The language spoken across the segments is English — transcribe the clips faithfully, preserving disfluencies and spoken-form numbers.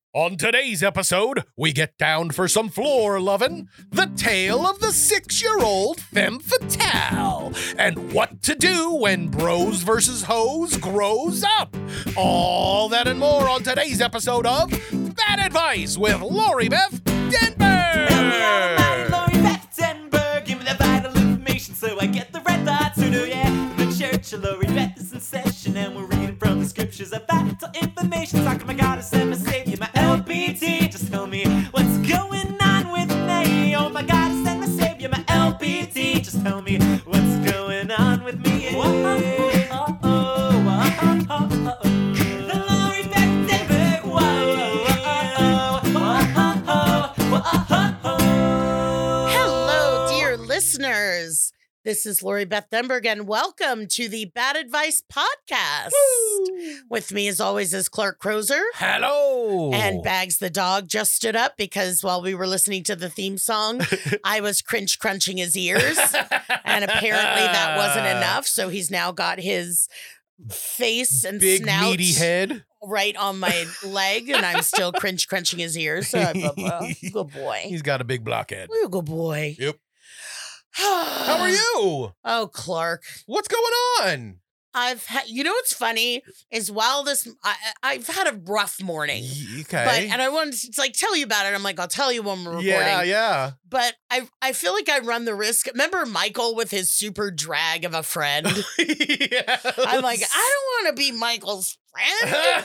On today's episode, we get down for some floor lovin', the tale of the six-year-old femme fatale, and what to do when bros versus hoes grows up. All that and more on today's episode of Bad Advice with Lori Beth Denberg. Hello, Lori Beth Denberg. Give me the vital information so I get the red thoughts. So do yeah, the church of Lori Beth is in session, and we're reading from the scriptures of vital information. Talking my goddess and my savior, my L B T. Just tell me what's going on with me. Oh my goddess and my savior, my L B T. Just tell me what's going on with me. Whoa, oh, oh, oh, oh, oh, oh. The Lori Beth Denberg. Whoa, oh, oh, oh, oh, oh, oh. Hello, dear listeners. This is Lori Beth Denberg, and welcome to the Bad Advice Podcast. Woo! With me, as always, is Clark Crozer. Hello. And Bags the dog just stood up because while we were listening to the theme song, I was cringe crunching his ears. And apparently that wasn't enough. So he's now got his face and Big snout meaty head. right on my leg, and I'm still cringe crunching his ears. So I'm a uh, good boy. He's got a big blockhead. You're a good boy. Yep. How are you? Oh, Clark. What's going on? I've had, you know what's funny is while this, I, I've had a rough morning. Y- Okay. But, and I wanted to like tell you about it. I'm like, I'll tell you when we're recording. yeah, yeah. But I, I feel like I run the risk. Remember Michael with his super drag of a friend? Yes. I'm like, I don't want to be Michael's friend.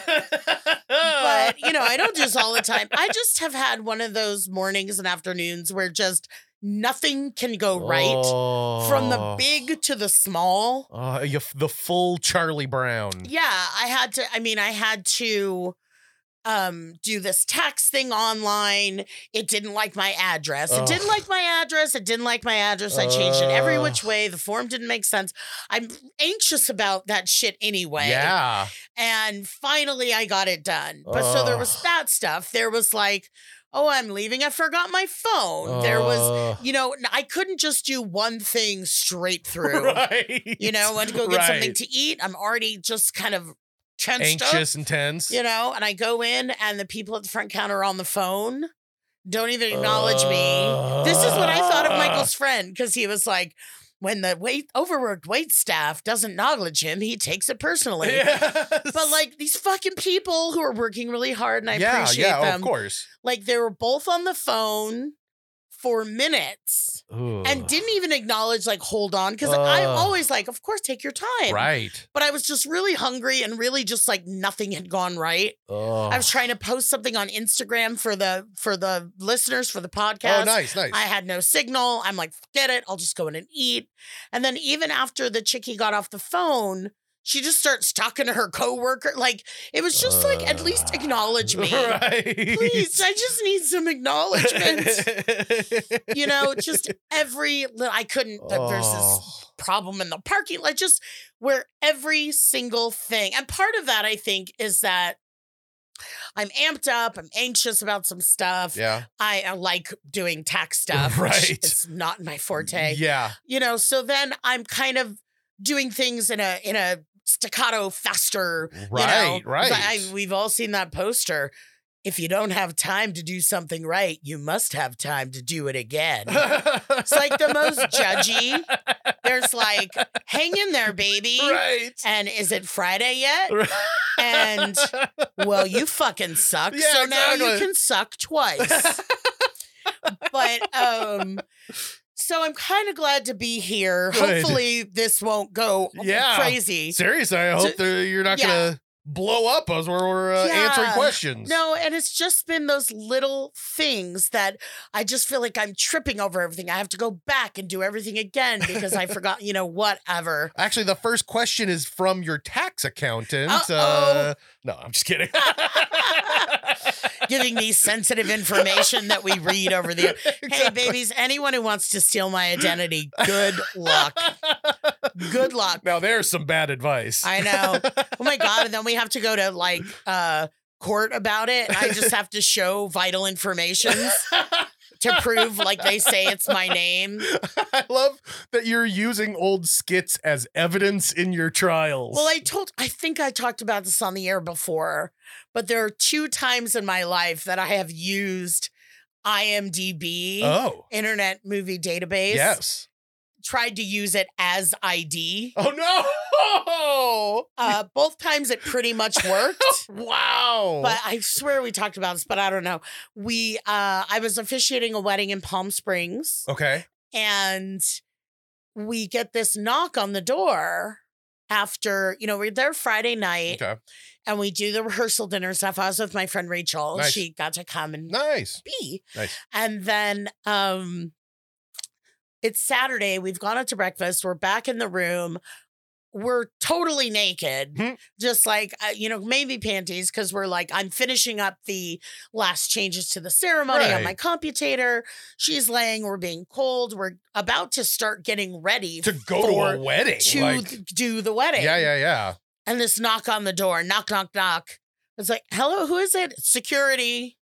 But, you know, I don't do this all the time. I just have had one of those mornings and afternoons where just nothing can go right. Oh. From the big to the small. Uh, you, the full Charlie Brown. Yeah, I had to, I mean, I had to um, do this tax thing online. It didn't like my address. It Ugh. didn't like my address. It didn't like my address. I changed it every Ugh. which way. The form didn't make sense. I'm anxious about that shit anyway. Yeah. And finally I got it done. But so there was Ugh. that stuff. There was like, oh, I'm leaving. I forgot my phone. There was, Uh, you know, I couldn't just do one thing straight through. right. You know, went to go get Right. something to eat. I'm already just kind of tensed Anxious up, and tense. you know, and I go in and the people at the front counter are on the phone. Don't even acknowledge me. This is what I thought of Michael's friend, because he was like, when the wait overworked wait staff doesn't acknowledge him, he takes it personally. Yes. But like these fucking people who are working really hard, and I yeah, appreciate yeah, them. of course. Like they were both on the phone for minutes and Ugh. didn't even acknowledge, like, hold on. Because I'm Ugh. always like, of course, take your time. Right. But I was just really hungry and really just like nothing had gone right. Ugh. I was trying to post something on Instagram for the for the listeners for the podcast. Oh, nice, nice. I had no signal. I'm like, forget it. I'll just go in and eat. And then even after the chickie got off the phone, she just starts talking to her coworker. Like, it was just like, at least acknowledge me. Right. Please, I just need some acknowledgement. You know, just every little, I couldn't, th- there's this Oh. problem in the parking lot, just where every single thing. And part of that, I think, is that I'm amped up. I'm anxious about some stuff. Yeah. I, I like doing tax stuff. Which Right. it's not my forte. Yeah. You know, so then I'm kind of doing things in a, in a staccato faster, Right, you know? right. I, we've all seen that poster. If you don't have time to do something right, you must have time to do it again. It's like the most judgy. There's like, hang in there, baby. Right. And is it Friday yet? Right. And, well, you fucking suck. Yeah, so now you exactly. can suck twice. But, um, so I'm kind of glad to be here. Good. Hopefully this won't go Yeah. crazy. Seriously, I hope that you're not yeah. gonna blow up as we're, we're uh, Yeah. answering questions. No, and it's just been those little things that I just feel like I'm tripping over everything. I have to go back and do everything again because I forgot, you know, whatever. Actually, the first question is from your tax accountant. Uh-oh. Uh, no, I'm just kidding. Giving me sensitive information that we read over the. Hey, Exactly. babies, anyone who wants to steal my identity, good luck. Good luck. Now there's some bad advice. I know. Oh my God. And then we have to go to like uh court about it. I just have to show vital information to prove like they say it's my name. I love that you're using old skits as evidence in your trials. Well, I told, I think I talked about this on the air before, but there are two times in my life that I have used IMDb, oh, Internet Movie Database. yes. Tried to use it as I D. Oh, no. Uh, both times it pretty much worked. Wow. But I swear we talked about this, but I don't know. We, uh, I was officiating a wedding in Palm Springs, Okay. and we get this knock on the door after, you know, we're there Friday night, Okay. and we do the rehearsal dinner stuff. I was with my friend Rachel. Nice. She got to come and Nice. be. Nice. And then um, it's Saturday. We've gone out to breakfast. We're back in the room. We're totally naked, Hmm. just like, uh, you know, maybe panties, because we're like, I'm finishing up the last changes to the ceremony on Right. my computator. She's laying, we're being cold. We're about to start getting ready To go for- to a wedding. to like, th- do the wedding. yeah, yeah, yeah. And this knock on the door, knock, knock, knock. It's like, hello, who is it? Security.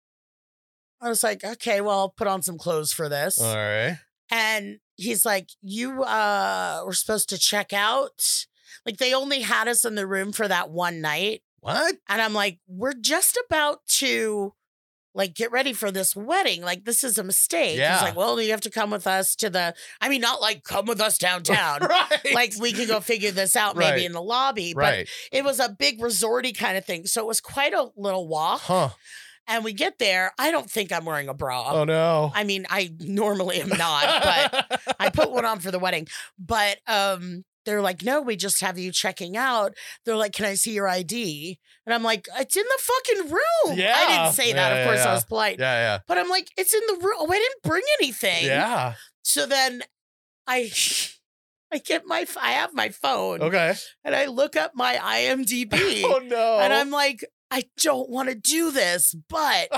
I was like, okay, well, I'll put on some clothes for this. All right. And he's like, you uh were supposed to check out. Like, they only had us in the room for that one night. What? And I'm like, we're just about to like get ready for this wedding. Like, this is a mistake. Yeah. He's like, well, you have to come with us to the, I mean, not like come with us downtown. Right. Like, we can go figure this out maybe Right. in the lobby. But Right. it was a big resorty kind of thing. So it was quite a little walk. Huh. And we get there. I don't think I'm wearing a bra. Oh, no. I mean, I normally am not, but I put one on for the wedding. But um, they're like, no, we just have you checking out. They're like, can I see your I D? And I'm like, it's in the fucking room. Yeah. I didn't say that. Yeah, of course, yeah, I was polite. Yeah, But I'm like, it's in the room. Oh, I didn't bring anything. yeah. Yeah. So then I I get my, I have my phone. Okay. And I look up my I M D B. Oh, no. And I'm like, I don't want to do this, but,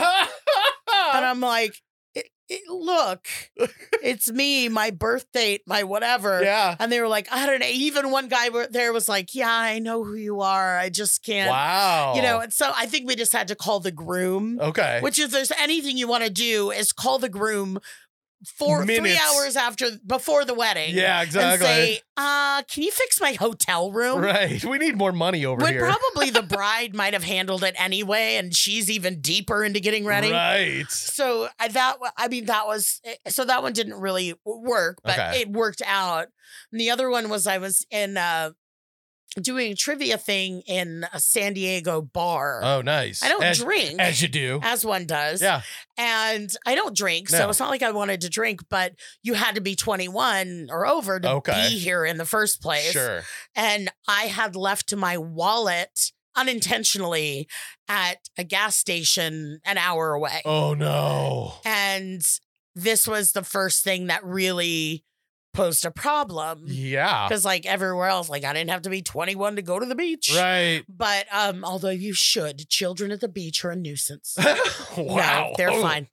and I'm like, it, it, look, it's me, my birth date, my whatever. yeah. And they were like, I don't know. Even one guy were- there was like, yeah, I know who you are. I just can't, Wow. you know. And so I think we just had to call the groom, Okay. which if there's anything you want to do is call the groom for three Minutes. hours after, before the wedding. Yeah, exactly. And say, uh, can you fix my hotel room? Right. We need more money over When here. probably the bride might have handled it anyway, and she's even deeper into getting ready. Right. So I that I mean that was so that one didn't really work, but Okay. it worked out. And the other one was I was in uh doing a trivia thing in a San Diego bar. Oh, nice. I don't as, drink As you do. as one does. Yeah. And I don't drink, so No. it's not like I wanted to drink, but you had to be twenty-one or over to Okay. be here in the first place. Sure. And I had left my wallet unintentionally at a gas station an hour away. Oh, no. And this was the first thing that really posed a problem. Yeah. Because like everywhere else, like I didn't have to be twenty-one to go to the beach. Right. But um, although you should, children at the beach are a nuisance. Wow. they're fine.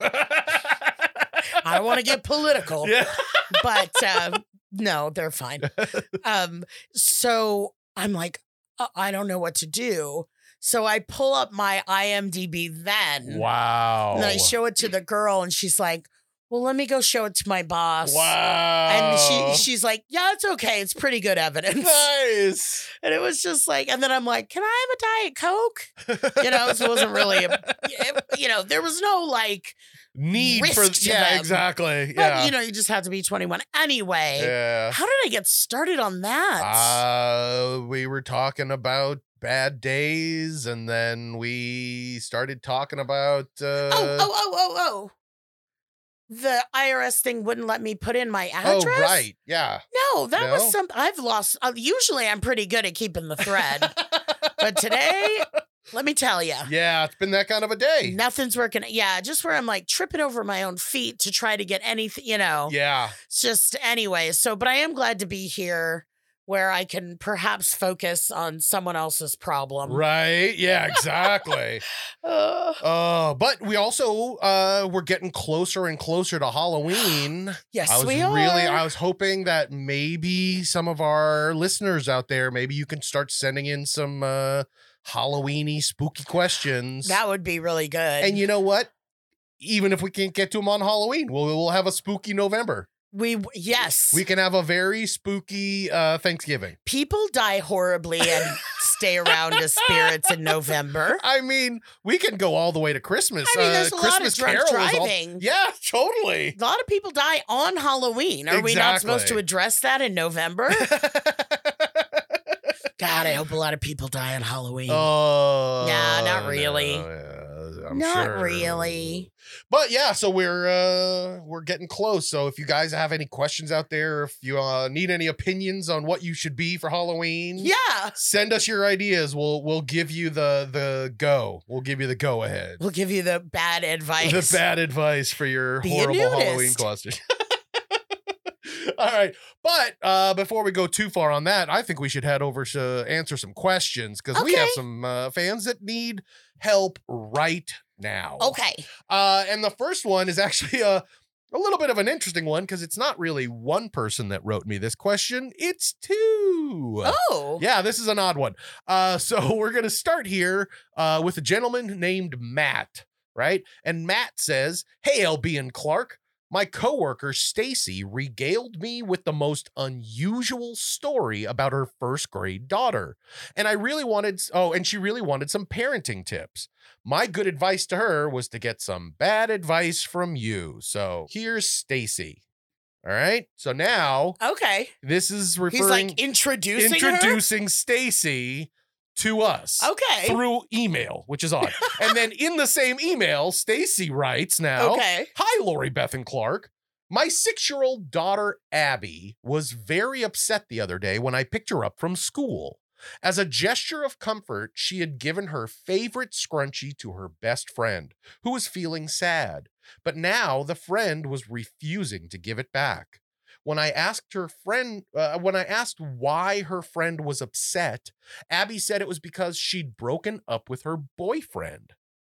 I don't want to get political, Yeah. but um, no, they're fine. Um, so I'm like, uh, I don't know what to do. So I pull up my I M D B then. Wow. And I show it to the girl, and she's like, well, let me go show it to my boss. Wow. And she she's like, yeah, it's okay. It's pretty good evidence. Nice. And it was just like, and then I'm like, can I have a Diet Coke? You know, so it wasn't really, a, it- you know, there was no like, Need risk for to yeah, them. exactly. but Yeah. you know, you just have to be twenty-one anyway. yeah. How did I get started on that? Uh, we were talking about bad days, and then we started talking about. Uh, oh, oh, oh, oh, oh. The I R S thing wouldn't let me put in my oh, address. right. Yeah. No, that No? was some. I've lost. Uh, usually, I'm pretty good at keeping the thread, but today, let me tell you, Yeah, it's been that kind of a day. nothing's working. Yeah, just where I'm like tripping over my own feet to try to get anything. You know, Yeah. it's just anyway. So, but I am glad to be here, where I can perhaps focus on someone else's problem. Right. Yeah, exactly. Uh, uh, but we also uh we're getting closer and closer to Halloween. yes, I was we are. really I was hoping that maybe some of our listeners out there, maybe you can start sending in some uh Halloweeny spooky questions. That would be really good. And you know what? even if we can't get to them on Halloween, we'll, we'll have a spooky November. We yes. We can have a very spooky uh, Thanksgiving. People die horribly and stay around as spirits in November. I mean, we can go all the way to Christmas. I mean, there's uh, a Christmas lot of drunk Carol is all- driving. yeah, totally. A lot of people die on Halloween. Are we not supposed Exactly. to address that in November? God, I hope a lot of people die on Halloween. Oh, Nah, not really. no, yeah, I'm Not sure. really. But yeah, so we're uh we're getting close. So if you guys have any questions out there, if you uh, need any opinions on what you should be for Halloween, Yeah. send us your ideas. We'll we'll give you the the go. We'll give you the go ahead. We'll give you the bad advice. The bad advice for your Be a horrible nudist. Halloween costume. All right. But uh, before we go too far on that, I think we should head over to answer some questions because we have Okay. some uh, fans that need help right now. Okay. Uh, and the first one is actually a, a little bit of an interesting one because it's not really one person that wrote me this question. It's two. Oh. Yeah, this is an odd one. Uh, so we're going to start here uh, with a gentleman named Matt, right? And Matt says, "Hey, L B and Clark. My coworker Stacy regaled me with the most unusual story about her first grade daughter. And I really wanted, oh, and she really wanted some parenting tips. My good advice to her was to get some bad advice from you. So here's Stacy. All right. So now Okay. this is He's referring, like introducing introducing Stacy to us. her. Okay. Through email, which is odd. And then in the same email, Stacy writes now, Okay. "Hi, Lori Beth and Clark. My six-year-old daughter, Abby, was very upset the other day when I picked her up from school. As a gesture of comfort, she had given her favorite scrunchie to her best friend, who was feeling sad. But now the friend was refusing to give it back. When I asked her friend, uh, when I asked why her friend was upset, Abby said it was because she'd broken up with her boyfriend.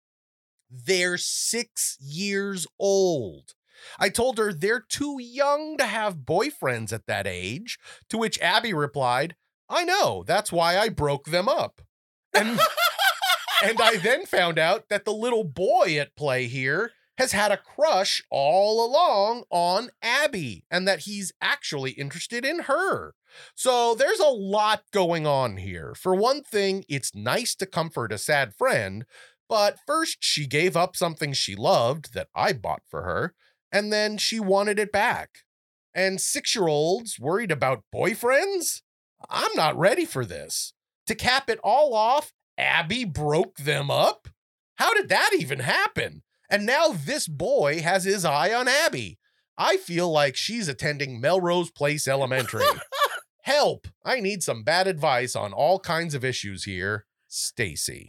They're six years old. I told her they're too young to have boyfriends at that age, to which Abby replied, I know, that's why I broke them up. And, and I then found out that the little boy at play here has had a crush all along on Abby and that he's actually interested in her. So there's a lot going on here. For one thing, it's nice to comfort a sad friend, but first she gave up something she loved that I bought for her, and then she wanted it back. And six-year-olds worried about boyfriends? I'm not ready for this. To cap it all off, Abby broke them up? How did that even happen? And now this boy has his eye on Abby. I feel like she's attending Melrose Place Elementary. Help! I need some bad advice on all kinds of issues here. Stacy."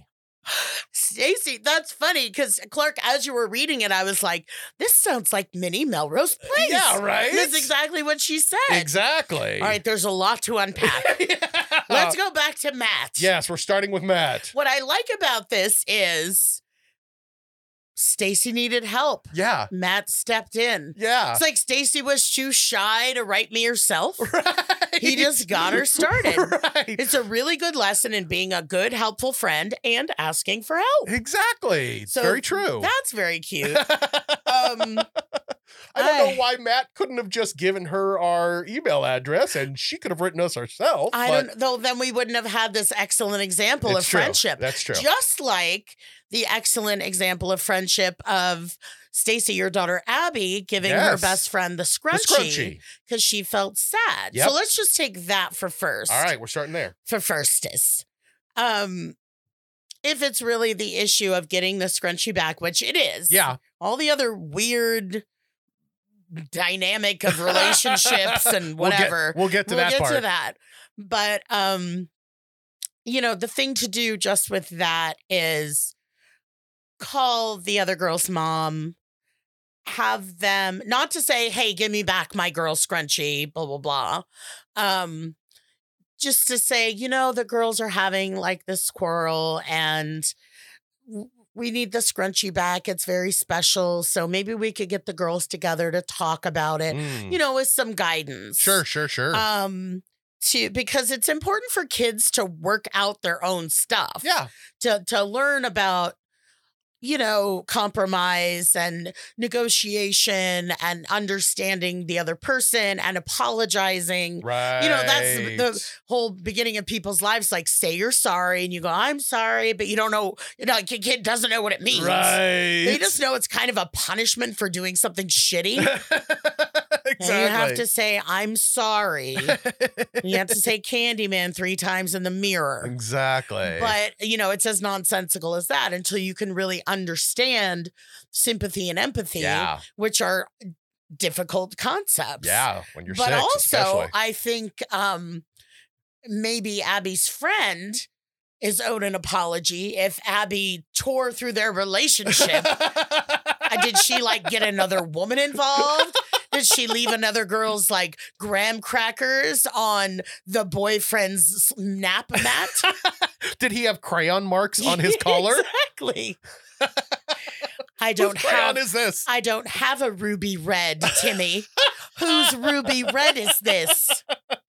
Stacy, that's funny because Clark, as you were reading it, I was like, this sounds like mini Melrose Place. Yeah, right? That's exactly what she said. Exactly. All right, there's a lot to unpack. Yeah. Let's go back to Matt. Yes, we're starting with Matt. What I like about this is Stacy needed help. Yeah. Matt stepped in. Yeah. It's like Stacy was too shy to write me herself. Right. He just got her started. Right. It's a really good lesson in being a good, helpful friend and asking for help. Exactly. It's So very true. That's very cute. Um, I don't know I- why Matt couldn't have just given her our email address and she could have written us herself. I but don't though then we wouldn't have had this excellent example it's of true. friendship. That's true. Just like the excellent example of friendship of Stacy, your daughter Abby, giving her Yes. best friend the The scrunchie scrunchie. because she felt sad. Yep. So let's just take that for first. All right, we're starting there. For firstest. Um if it's really the issue of getting the scrunchie back, which it is. Yeah. All the other weird dynamic of relationships and We'll get- whatever. We'll get, to we'll that get part. to that. But um, you know, the thing to do just with that is call the other girl's mom, have them not to say, hey, give me back my girl scrunchie, blah, blah, blah. Um, just to say, you know, the girls are having like this quarrel and w- we need the scrunchie back. It's very special. So maybe we could get the girls together to talk about it, Mm. you know, with some guidance. Sure, sure, sure. Um, to because it's important for kids to work out their own stuff. yeah. To to learn about, you know, compromise and negotiation and understanding the other person and apologizing. Right. You know, that's the, the whole beginning of people's lives. Like, say you're sorry and you go, I'm sorry, but you don't know, you know, like a kid doesn't know what it means. Right. They just know it's kind of a punishment for doing something shitty. Exactly. And you have to say, I'm sorry. You have to say Candyman three times in the mirror. Exactly. But, you know, it's as nonsensical as that until you can really understand sympathy and empathy, Yeah. which are difficult concepts. Yeah, when you're But six, also, especially. I think um, maybe Abby's friend is owed an apology if Abby tore through their relationship. Uh, Did she like get another woman involved? Did she leave another girl's like graham crackers on the boyfriend's nap mat? Did he have crayon marks on his collar? Exactly. I don't Whose crayon have is this? I don't have a ruby red, Timmy. Whose ruby red is this?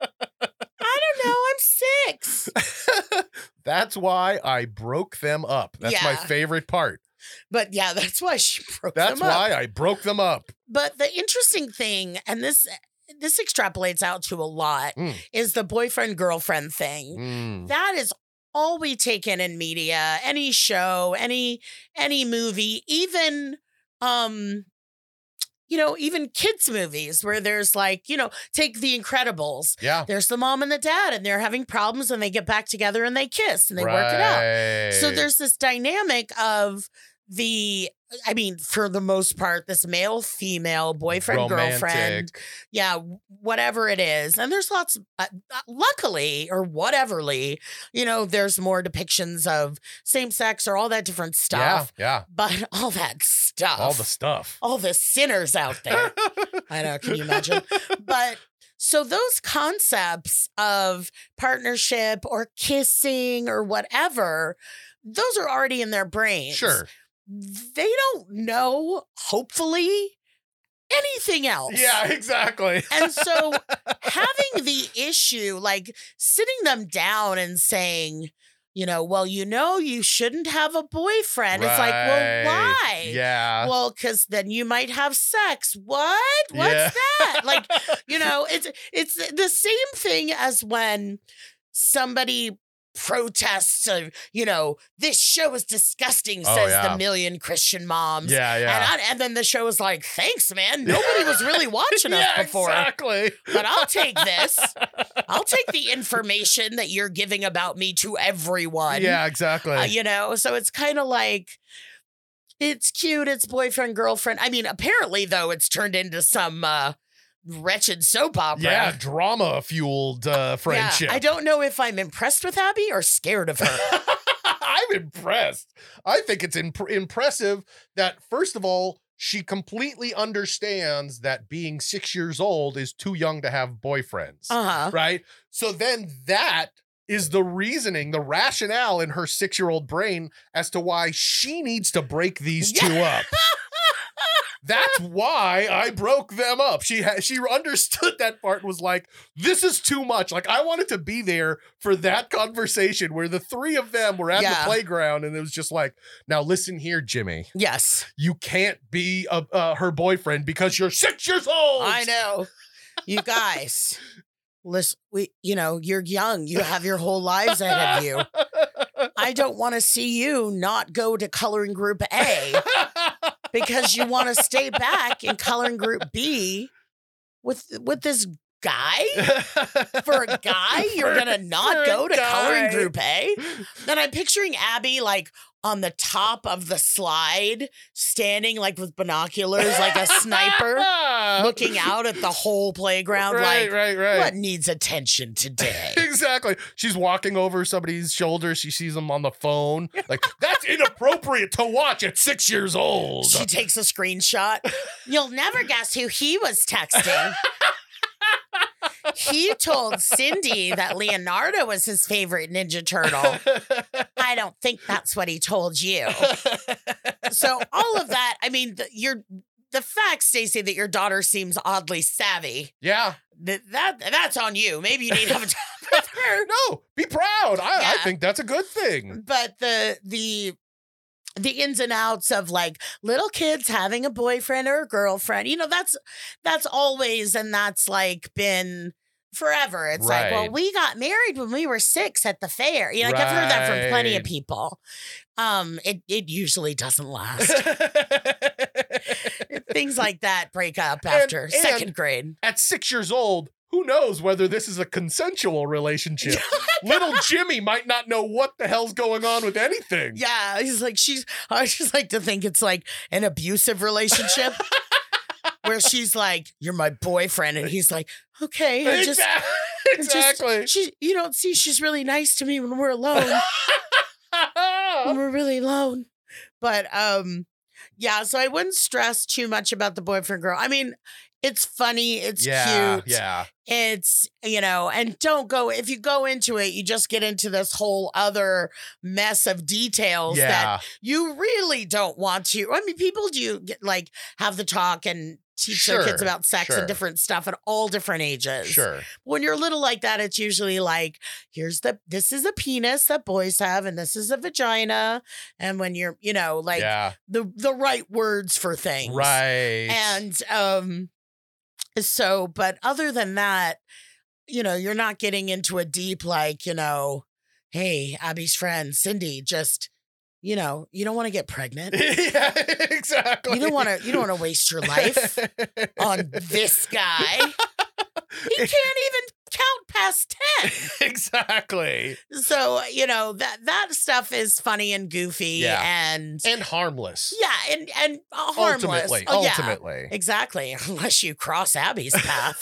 I don't know. I'm six. That's why I broke them up. That's my Yeah. favorite part. But yeah, that's why she broke That's them up. why I broke them up. But the interesting thing, and this this extrapolates out to a lot, Mm. is the boyfriend girlfriend thing. Mm. That is all we take in in media, any show, any any movie, even um you know, even kids movies where there's like, you know, take The Incredibles. Yeah. There's the mom and the dad and they're having problems and they get back together and they kiss and they work it out. So Right. there's this dynamic of the, I mean, for the most part, this male, female, boyfriend, girlfriend, Romantic. yeah, whatever it is. And there's lots, uh, uh, luckily or whateverly, you know, there's more depictions of same sex or all that different stuff. Yeah. But all that stuff, Yeah. All the stuff. all the sinners out there. I know, can you imagine? But so those concepts of partnership or kissing or whatever, those are already in their brains. Sure. They don't know, hopefully, anything else. Yeah, exactly. And so having the issue, like sitting them down and saying, you know, well, you know, you shouldn't have a boyfriend. It's like, well, Right. why? Yeah. Well, because then you might have sex. What? What's Yeah. that? Like, you know, it's it's the same thing as when somebody protests, uh, you know, this show is disgusting, Oh, says yeah. the million Christian moms. Yeah, yeah. And, I, and then the show is like, thanks, man. Nobody was really watching us yeah, before. Exactly. But I'll take this. I'll take the information that you're giving about me to everyone. Yeah, exactly. Uh, you know, so it's kind of like, it's cute. It's boyfriend, girlfriend. I mean, apparently, though, it's turned into some uh, wretched soap opera. yeah, drama fueled uh, friendship. Yeah, I don't know if I'm impressed with Abby or scared of her. I'm impressed. I think it's imp- impressive that, first of all, she completely understands that being six years old is too young to have boyfriends. Uh-huh. Right? So then that is the reasoning, the rationale in her six-year-old brain as to why she needs to break these two up. That's why I broke them up. She ha- she understood that part, was like, this is too much. Like, I wanted to be there for that conversation where the three of them were at Yeah. the playground, and it was just like, now listen here, Jimmy. Yes, You can't be a, uh, her boyfriend because you're six years old. I know. You guys, listen, we, you know, you're young. You have your whole lives ahead of you. I don't want to see you not go to coloring group A because you want to stay back in coloring group B with with this guy. For a guy, you're For- gonna not for a go to coloring guy. group A. Then I'm picturing Abby like on the top of the slide, standing like with binoculars, like a sniper, looking out at the whole playground. Right, like, right, right. what needs attention today? Exactly. She's walking over somebody's shoulder. She sees them on the phone. Like, that's inappropriate to watch at six years old. She takes a screenshot. You'll never guess who he was texting. He told Cindy that Leonardo was his favorite Ninja Turtle. I don't think that's what he told you. So all of that, I mean, the, your the fact, Stacey, that your daughter seems oddly savvy, Yeah. that, that that's on you. Maybe you need to have a talk with her. No, be proud. I, I Yeah. think that's a good thing. But the the the ins and outs of like little kids having a boyfriend or a girlfriend. You know, that's that's always, and that's like been forever. It's like, well, Right. we got married when we were six at the fair. You know, like I've heard that from plenty of Right. people. Um, it it usually doesn't last. Things like that break up after and- second grade. At six years old, who knows whether this is a consensual relationship? Little Jimmy might not know what the hell's going on with anything. Yeah, he's like, she's, I just like to think it's like an abusive relationship where she's like, you're my boyfriend. And he's like, okay, I just, Exac- I just- exactly. she, you don't see, she's really nice to me when we're alone, when we're really alone. But, um, yeah, so I wouldn't stress too much about the boyfriend girl. I mean, it's funny. It's yeah, cute. yeah. It's, you know, and don't go, if you go into it, you just get into this whole other mess of details that Yeah. you really don't want to. I mean, people do get, like have the talk and teach their kids Sure, about sex sure. and different stuff at all different ages. Sure. When you're little like that, it's usually like, here's the, this is a penis that boys have and this is a vagina. And when you're, you know, like yeah. the, the right words for things. Right. And, um, so, but other than that, you know, you're not getting into a deep, like, you know, hey, Abby's friend, Cindy, just, you know, you don't want to get pregnant. yeah, exactly. You don't want to, you don't want to waste your life on this guy. He can't even count past ten. Exactly. So, you know, that, that stuff is funny and goofy Yeah. and, And harmless. yeah, and, and uh, harmless. Ultimately. Oh, yeah. Ultimately. Exactly. Unless you cross Abby's path.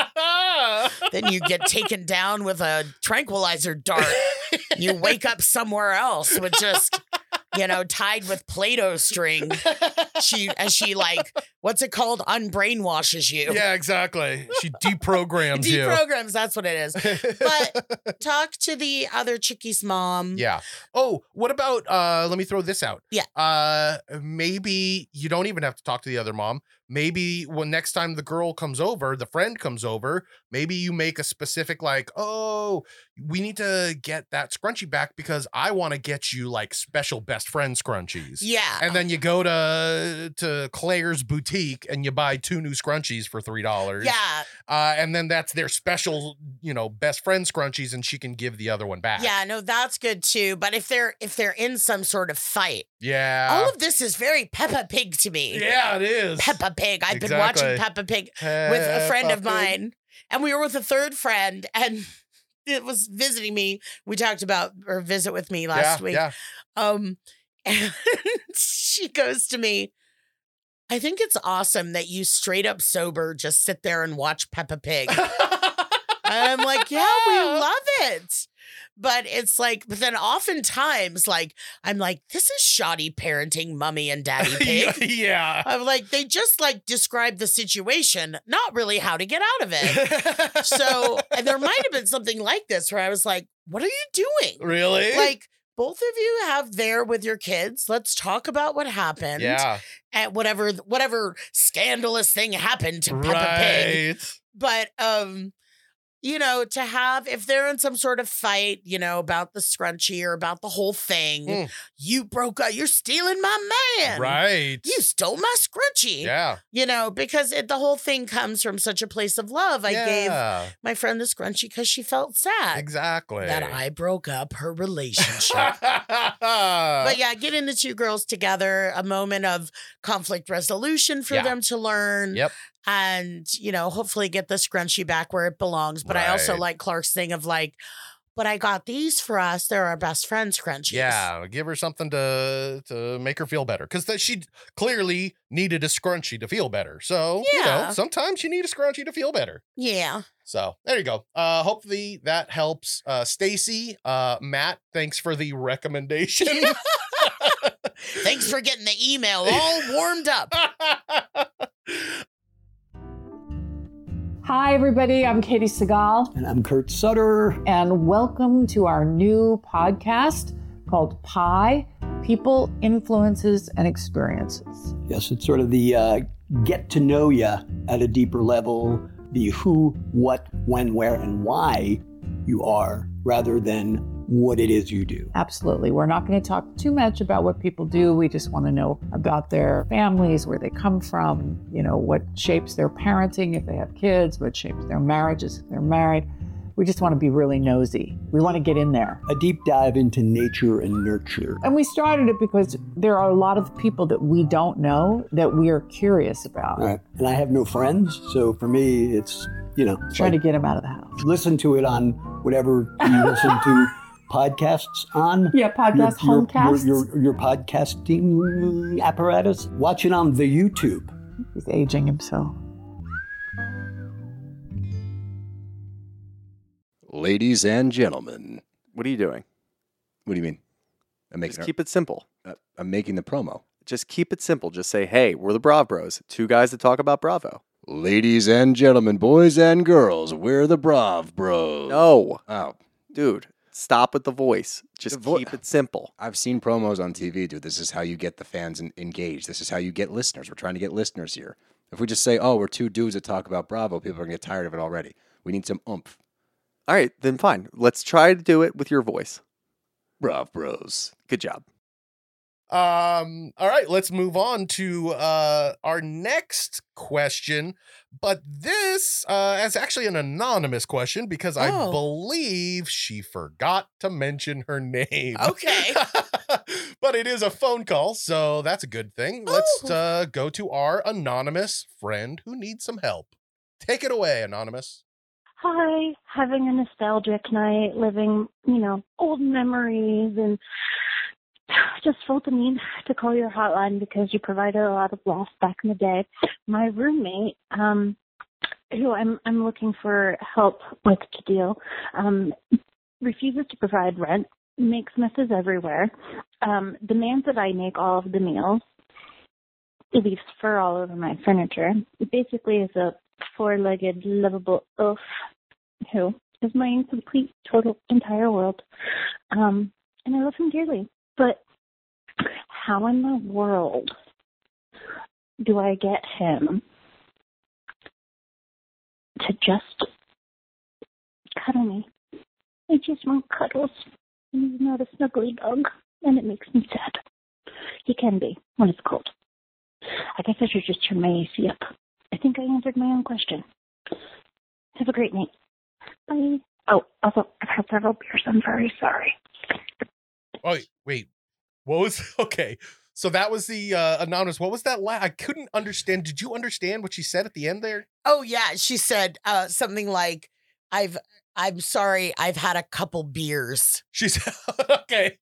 Then you get taken down with a tranquilizer dart. You wake up somewhere else with just, you know, tied with Play-Doh string. She, and she like, what's it called? Unbrainwashes you. Yeah, exactly. She deprograms you. Deprograms, that's what it is. But talk to the other chickie's mom. Yeah. Oh, what about uh let me throw this out. Yeah. Uh maybe you don't even have to talk to the other mom. Maybe when next time the girl comes over, the friend comes over, maybe you make a specific like, "Oh, we need to get that scrunchie back because I want to get you like special best friend scrunchies." Yeah. And then you go to to Claire's boutique and you buy two new scrunchies for three dollars. Yeah. Uh, and then that's their special, you know, best friend scrunchies, and she can give the other one back. Yeah, no, that's good too. But if they're if they're in some sort of fight, Yeah. all of this is very Peppa Pig to me. Yeah, it is. Peppa Pig. I've been Exactly. watching Peppa Pig with a friend of Peppa Pig. mine, and we were with a third friend, and it was visiting me. We talked about or visit with me last yeah, week. Yeah. Um, and she goes to me, I think it's awesome that you straight up sober just sit there and watch Peppa Pig. And I'm like, yeah, we love it. But it's like, but then oftentimes, like, I'm like, this is shoddy parenting, Mummy and Daddy Pig. yeah. I'm like, they just like describe the situation, not really how to get out of it. So, and there might have been something like this where I was like, what are you doing? Really? Like, both of you have there with your kids. Let's talk about what happened. yeah. And whatever, whatever scandalous thing happened to Peppa Pig. Right. But, um, you know, to have, if they're in some sort of fight, you know, about the scrunchie or about the whole thing, Mm. you broke up, you're stealing my man. Right. You stole my scrunchie. Yeah. You know, because it, the whole thing comes from such a place of love. I gave yeah. my friend the scrunchie because she felt sad Exactly. that I broke up her relationship. But yeah, getting the two girls together, a moment of conflict resolution for Yeah. them to learn. Yep. And, you know, hopefully get the scrunchie back where it belongs. But I also Right. like Clark's thing of like, but I got these for us. They're our best friend scrunchies. Yeah, give her something to to make her feel better because she clearly needed a scrunchie to feel better. So you Yeah. know, sometimes you need a scrunchie to feel better. Yeah. So there you go. Uh, hopefully that helps. Uh, Stacy, uh, Matt, thanks for the recommendation. Thanks for getting the email all warmed up. Hi, everybody. I'm Katie Segal, And I'm Kurt Sutter. and welcome to our new podcast called Pi People, Influences, and Experiences. Yes, it's sort of the uh, get to know you at a deeper level, the who, what, when, where, and why you are, rather than what it is you do. Absolutely. We're not going to talk too much about what people do. We just want to know about their families, where they come from, you know, what shapes their parenting if they have kids, what shapes their marriages if they're married. We just want to be really nosy. We want to get in there. A deep dive into nature and nurture. And we started it because there are a lot of people that we don't know that we are curious about. All right. And I have no friends, so for me, it's, you know, it's Trying like, to get them out of the house. listen to it on whatever you listen to podcasts on. Yeah, podcast, your, homecasts. your, your, your podcasting apparatus. Watch it on the YouTube. He's aging himself. Ladies and gentlemen. What are you doing? What do you mean? I'm making Just keep it simple. uh, I'm making the promo. Just keep it simple. Just say, hey, we're the Brav Bros. Two guys that talk about Bravo. Ladies and gentlemen, boys and girls, we're the Brav Bros. No. Oh, Dude, stop with the voice. Just The vo- keep it simple. I've seen promos on T V, dude. This is how you get the fans en- engaged. This is how you get listeners. We're trying to get listeners here. If we just say, oh, we're two dudes that talk about Bravo, people are going to get tired of it already. We need some oomph. All right, then fine. Let's try to do it with your voice. Brav Bros. Good job. Um, all right, let's move on to uh our next question. But this uh is actually an anonymous question because I Oh. believe she forgot to mention her name. Okay. But it is a phone call, so that's a good thing. Let's Oh. uh go to our anonymous friend who needs some help. Take it away, Anonymous. Hi, having a nostalgic night, living, you know, old memories, and just felt the need to call your hotline because you provided a lot of laughs back in the day. My roommate, um, who I'm I'm looking for help with to deal, um, refuses to provide rent, makes messes everywhere, um, demands that I make all of the meals, leaves fur all over my furniture. Basically, is a four-legged, lovable oaf who is my incomplete, total, entire world. Um, and I love him dearly. But how in the world do I get him to just cuddle me? I just want cuddles. And he's not a snuggly dog, and it makes me sad. He can be when it's cold. I guess I should just turn my A C up. I think I answered my own question. Have a great night. Bye. Oh, also, I've had several beers. I'm very sorry. Oh, wait. What was okay? So that was the uh, anonymous. What was that? La- I couldn't understand. Did you understand what she said at the end there? Oh yeah, she said uh, something like, "I've, I'm sorry, I've had a couple beers." She said, "Okay,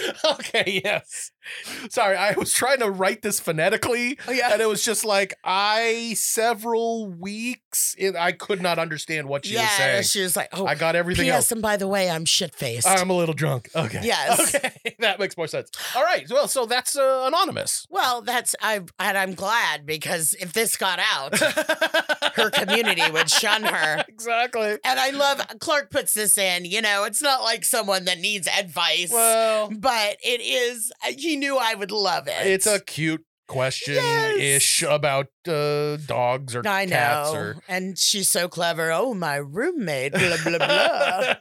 okay, yes." Sorry, I was trying to write this phonetically, Oh yeah, and it was just like I several weeks. It, I could not understand what she yeah. was saying. She was like, "Oh, I got everything P S else. And by the way, I'm shit faced." I'm a little drunk. Okay. Yes. Okay, that makes more sense. All right. Well, so that's uh, anonymous. Well, that's I, and I'm glad because if this got out, her community would shun her. Exactly. And I love Clark puts this in. You know, it's not like someone that needs advice, Well, but it is. He knew I would love it. it's a cute question ish Yes. about uh, dogs or I cats know, or. and she's so clever. Oh, my roommate, blah blah blah.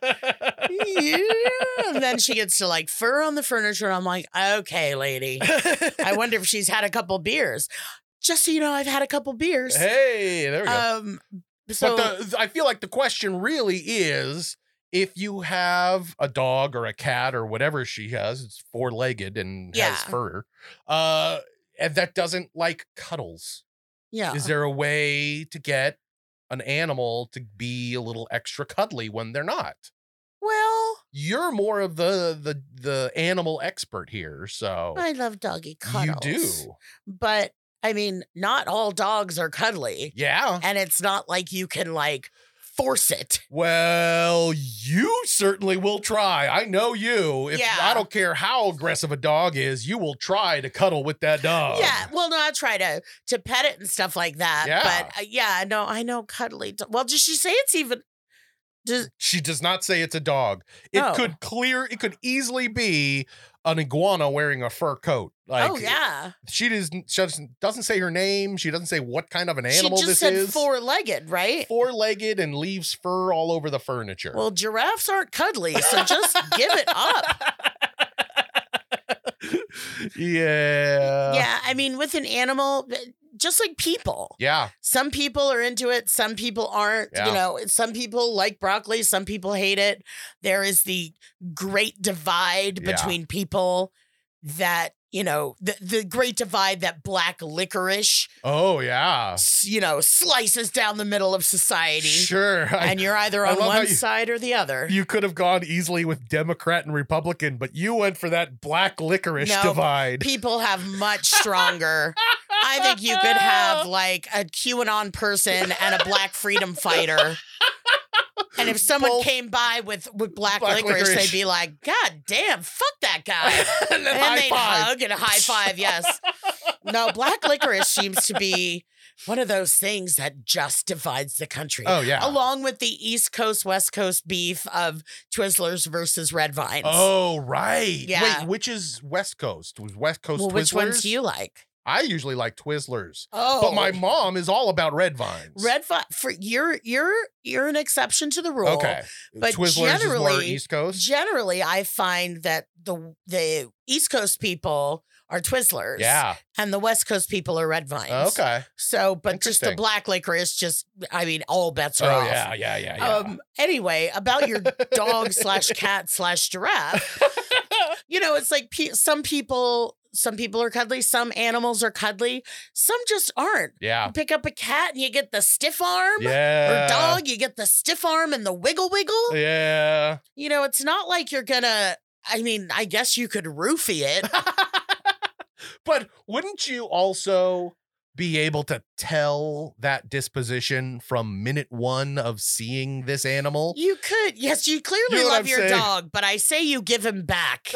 Yeah. And then she gets to like fur on the furniture. And I'm like, okay, lady. I wonder if she's had a couple beers. Just so you know, I've had a couple beers. Hey, there we go. Um, so but the, I feel like the question really is if you have a dog or a cat or whatever she has, it's four legged and Yeah. has fur, uh, and that doesn't like cuddles. yeah, Is there a way to get an animal to be a little extra cuddly when they're not? well, You're more of the the the animal expert here, so I love doggy you cuddles. do. But I mean, not all dogs are cuddly, Yeah. and it's not like you can like force it. Well, you certainly will try. I know you. If Yeah. I don't care how aggressive a dog is, you will try to cuddle with that dog. Yeah, well, no, I try to to pet it and stuff like that. Yeah. But uh, yeah, I know, I know, cuddly. do- Well, does she say it's even? Does She does not say it's a dog. It Oh. could clear, it could easily be an iguana wearing a fur coat. Like, oh yeah, she doesn't, she doesn't doesn't say her name. She doesn't say what kind of an animal she just this said is. four-legged, right? Four-legged and leaves fur all over the furniture. Well, giraffes aren't cuddly, so just give it up. yeah. Yeah, I mean, with an animal, just like people. Yeah. Some people are into it, some people aren't. Yeah. You know, some people like broccoli, some people hate it. There is the great divide Yeah. between people that, you know, the, the great divide that black licorice, Oh, yeah. s- you know, slices down the middle of society. Sure. I- And you're either I on love how one you- side or the other. You could have gone easily with Democrat and Republican, but you went for that black licorice No, divide. People have much stronger. I think you could have like a QAnon person and a black freedom fighter. And if someone Both- came by with, with black, Black licorice, licorice. they'd be like, God damn, fuck that guy. and then And high they'd five. hug and a high five, yes. No, black licorice seems to be one of those things that just divides the country. Oh, yeah. Along with the East Coast, West Coast beef of Twizzlers versus Red Vines. Oh, right. Yeah. Wait, which is West Coast? Was West Coast well, Twizzlers? which ones do you like? I usually like Twizzlers. Oh, But my mom is all about Red Vines. Red Vine for you're you're you're an exception to the rule. Okay. But Twizzlers is more generally- East Coast. Generally, I find that the the East Coast people are Twizzlers. Yeah. And the West Coast people are Red Vines. Okay. So, but just the Interesting. black licorice, just I mean, all bets are Oh, off. yeah, yeah, yeah, yeah. Um. Anyway, about your dog slash cat slash giraffe. You know, it's like pe- some people. Some people are cuddly. Some animals are cuddly. Some just aren't. yeah. You pick up a cat and you get the stiff arm. Yeah. Or dog, you get the stiff arm and the wiggle wiggle. Yeah. You know, it's not like you're gonna. I mean, I guess you could roofie it. But wouldn't you also be able to tell that disposition from minute one of seeing this animal? You could. Yes, you clearly You know what love I'm your saying? dog, but I say you give him back.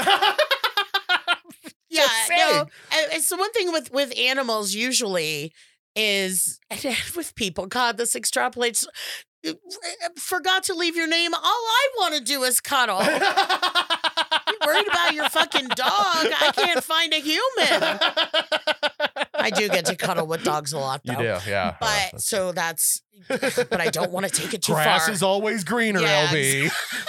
Yeah, Just no. saying. and It's the one thing with with animals usually is and with people. God, this extrapolates. Forgot to leave your name. All I want to do is cuddle. You're worried about your fucking dog. I can't find a human. I do get to cuddle with dogs a lot, though. You do, yeah. But so that's. But I don't want to take it too Grass far. is always greener, Yeah, L B.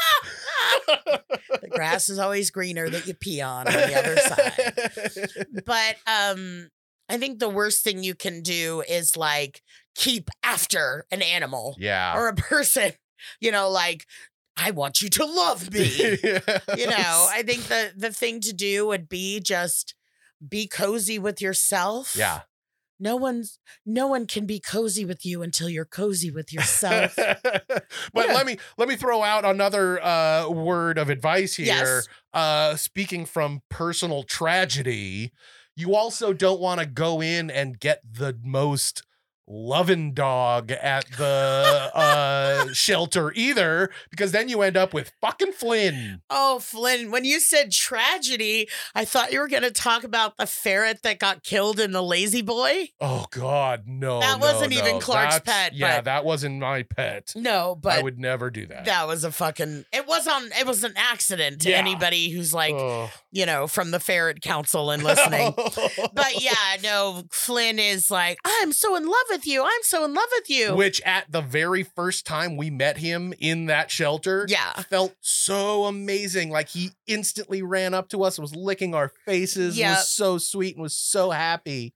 The grass is always greener that you pee on on the other side. But um, I think the worst thing you can do is like keep after an animal Yeah. or a person. You know, like I want you to love me. You know, I think the the thing to do would be just be cozy with yourself. Yeah. No one's no one can be cozy with you until you're cozy with yourself. But Yeah. let me let me throw out another uh, word of advice here. Yes. Uh, speaking from personal tragedy, you also don't want to go in and get the most loving dog at the uh, shelter either, because then you end up with fucking Flynn. Oh, Flynn, when you said tragedy, I thought you were going to talk about the ferret that got killed in the Lazy Boy. Oh God, no. That no, wasn't no. even Clark's That's- pet, Yeah, but- that wasn't my pet. No, but I would never do that. that was a fucking it was on it was an accident to Yeah. anybody who's like, Ugh. you know, from the Ferret Council and listening. But yeah, no, Flynn is like, I'm so in love with you. I'm so in love with you. Which at the very first time we met him in that shelter, Yeah. felt so amazing. Like he instantly ran up to us and was licking our faces, Yep. was so sweet and was so happy.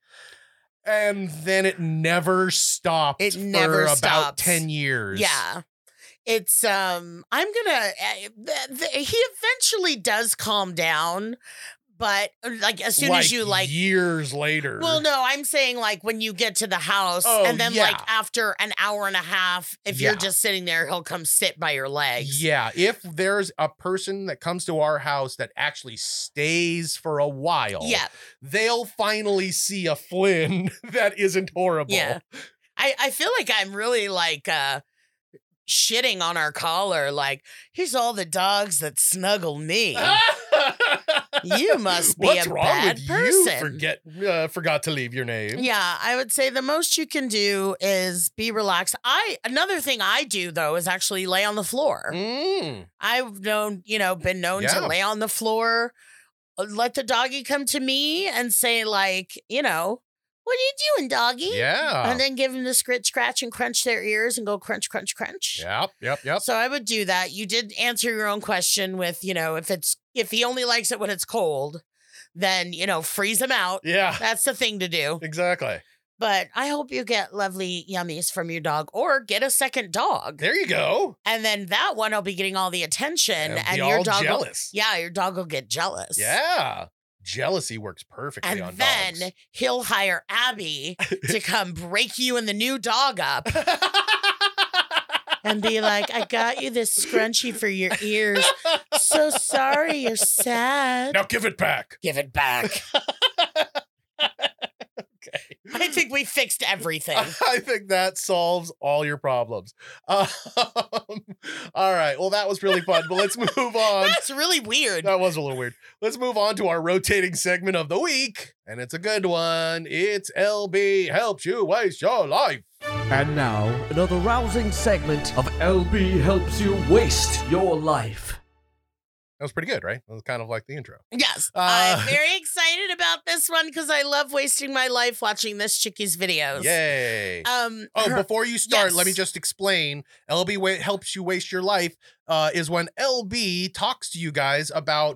And then it never stopped. It for never about stops. ten years. Yeah. It's um I'm gonna uh, th- th- he eventually does calm down, but uh, like as soon like as you like years later. well no I'm saying like when you get to the house Oh, and then yeah. like after an hour and a half if you're Yeah. just sitting there he'll come sit by your legs. Yeah, if there's a person that comes to our house that actually stays for a while, Yeah. they'll finally see a Flynn that isn't horrible. Yeah. I I feel like I'm really like uh shitting on our caller like here's all the dogs that snuggle me. You must be What's a wrong bad with person. you? Forget, uh, forgot to leave your name. Yeah, I would say the most you can do is be relaxed. I another thing I do though is actually lay on the floor. Mm. I've known, you know, been known Yeah. to lay on the floor let the doggy come to me and say, like, you know, what are you doing, doggy? Yeah. And then give him the scratch, scratch, and crunch their ears and go crunch, crunch, crunch. Yep, yep, yep. So I would do that. You did answer your own question with, you know, if it's if he only likes it when it's cold, then, you know, freeze him out. Yeah. That's the thing to do. Exactly. But I hope you get lovely yummies from your dog or get a second dog. There you go. And then that one will be getting all the attention. It'll and be your all dog jealous. Will, yeah, your dog will get jealous. Yeah. Jealousy works perfectly And on then dogs. he'll hire Abby to come break you and the new dog up and be like, I got you this scrunchie for your ears. So sorry, you're sad. Now give it back. Give it back. Okay. I think we fixed everything. I think that solves all your problems. Um, all right. Well, that was really fun, but let's move on. That's really weird. That was a little weird. Let's move on to our rotating segment of the week, and it's a good one. It's L B Helps You Waste Your Life. And now, another rousing segment of L B Helps You Waste Your Life. That was pretty good, right? That was kind of like the intro. Yes. Uh, I'm very excited about this one because I love wasting my life watching this chickie's videos. Yay. Um, Oh, her- before you start, yes. let me just explain. L B wa- Helps You Waste Your Life uh, is when L B talks to you guys about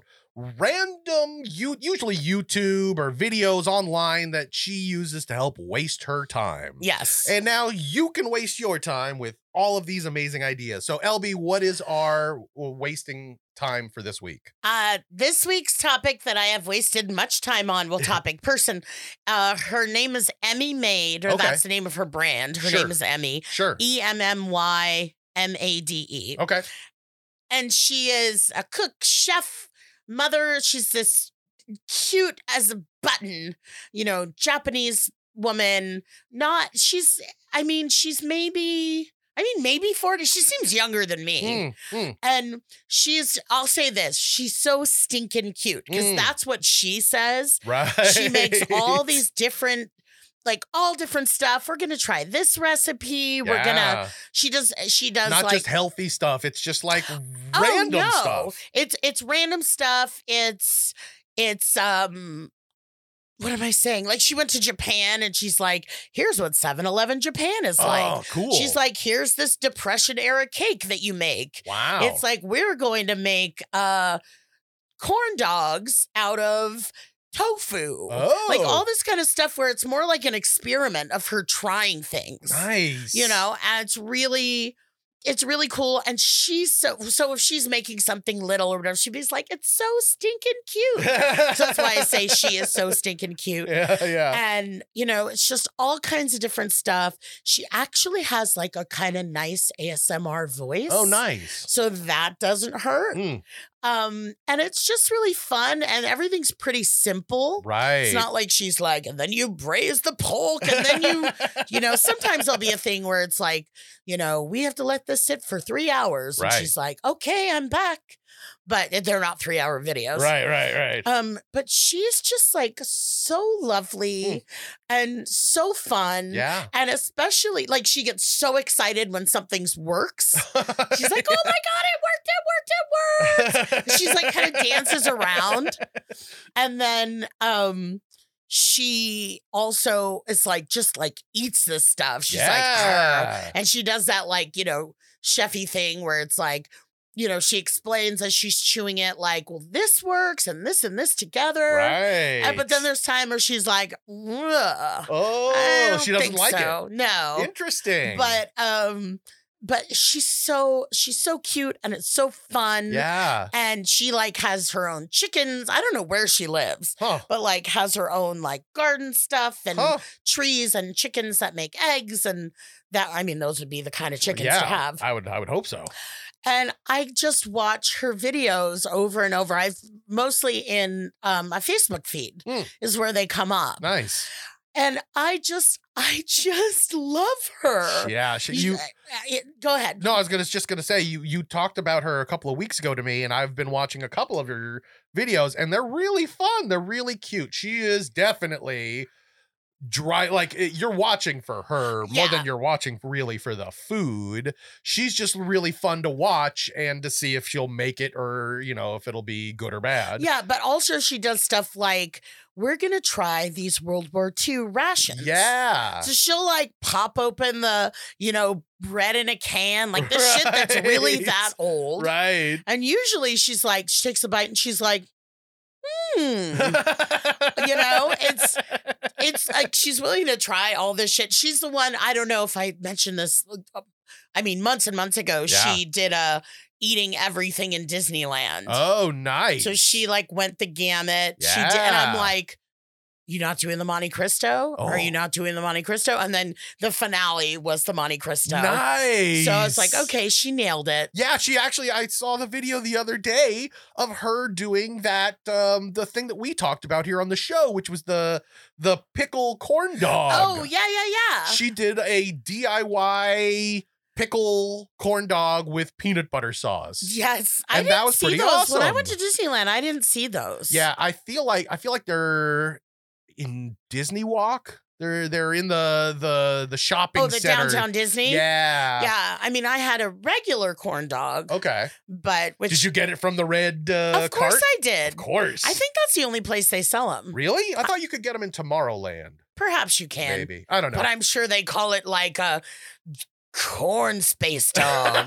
random, you usually YouTube or videos online that she uses to help waste her time. Yes. And now you can waste your time with all of these amazing ideas. So, L B, what is our wasting time for this week? Uh, this week's topic that I have wasted much time on, well, topic person, uh, her name is Emmy Made, or Okay. that's the name of her brand. Her Sure. name is Emmy. Sure. E M M Y M A D E. Okay. And she is a cook, chef, mother. She's this cute as a button, you know, Japanese woman. Not, she's, I mean, she's maybe, I mean, maybe forty. She seems younger than me. Mm, mm. And she's, I'll say this, she's so stinking cute because Mm. that's what she says. Right. She makes all these different, like all different stuff. We're going to try this recipe. We're going to, Yeah. she does, she does Not like, just healthy stuff. It's just like oh, random no. stuff. It's, it's random stuff. It's, it's, um, what am I saying? Like she went to Japan and she's like, here's what seven eleven Japan is like. Oh, cool. She's like, here's this Depression era cake that you make. Wow. It's like, we're going to make uh corn dogs out of tofu. Oh. Like all this kind of stuff where it's more like an experiment of her trying things. Nice. You know, and it's really it's really cool. And she's so so if she's making something little or whatever, she'd be like, it's so stinking cute. So that's why I say she is so stinking cute. Yeah, yeah. And, you know, it's just all kinds of different stuff. She actually has like a kind of nice A S M R voice. Oh, nice. So that doesn't hurt. Mm. Um, and it's just really fun and everything's pretty simple. Right. It's not like she's like, and then you braise the pork and then you, you know, sometimes there'll be a thing where it's like, you know, we have to let this sit for three hours. Right. And she's like, okay, I'm back. But they're not three hour videos. Right, right, right. Um, but she's just like so lovely and so fun. Yeah. And especially like she gets so excited when something's works. She's like, oh my God, it worked, it worked, it worked. She's like kind of dances around. And then um she also is like just like eats this stuff. She's like, Yeah. "Arr." And she does that like, you know, chefy thing where it's like, you know, she explains as she's chewing it, like, well, this works and this and this together. Right. And, but then there's time where she's like, ugh, Oh, I don't she doesn't think like so. No. it. Interesting. But um, but she's so she's so cute and it's so fun. yeah. And she like has her own chickens. I don't know where she lives, Huh. but like has her own like garden stuff and Huh. trees and chickens that make eggs and that. I mean, those would be the kind of chickens yeah, to have. I would I would hope so. And I just watch her videos over and over. I've mostly in um, my Facebook feed Mm. is where they come up. Nice. And I just, I just love her. Yeah. She, you Uh, uh, go ahead. No, I was gonna just gonna say you you talked about her a couple of weeks ago to me, and I've been watching a couple of her videos, and they're really fun. They're really cute. She is definitely dry, like it, you're watching for her Yeah. more than you're watching really for the food. She's just really fun to watch and to see if she'll make it or, you know, if it'll be good or bad. Yeah, but also she does stuff like, we're going to try these World War Two rations. Yeah. So she'll like pop open the, you know, bread in a can, like the shit that's really Right. that old. Right. And usually she's like, she takes a bite and she's like, hmm. You know, it's it's like she's willing to try all this shit. She's the one, I don't know if I mentioned this, I mean, months and months ago, Yeah. she did a eating everything in Disneyland. Oh, nice. So she like went the gamut. She did, and I'm Yeah. like, you not doing the Monte Cristo? Are you Oh. not doing the Monte Cristo? And then the finale was the Monte Cristo. Nice. So I was like, okay, she nailed it. Yeah, she actually, I saw the video the other day of her doing that, um, the thing that we talked about here on the show, which was the the pickle corn dog. Oh, yeah, yeah, yeah. She did a D I Y pickle corn dog with peanut butter sauce. Yes. I And didn't that was see pretty those. When I awesome. went to Disneyland, I didn't see those. Yeah, I feel like I feel like they're in Disney Walk. They're they're in the the the shopping Oh, the center. downtown Disney? Yeah. Yeah. I mean, I had a regular corn dog, Okay. but which Did you get it from the red uh, of course cart? I did. Of course. I think that's the only place they sell them. Really? I thought you could get them in Tomorrowland. Perhaps you can. Maybe. I don't know. But I'm sure they call it like a corn space dog.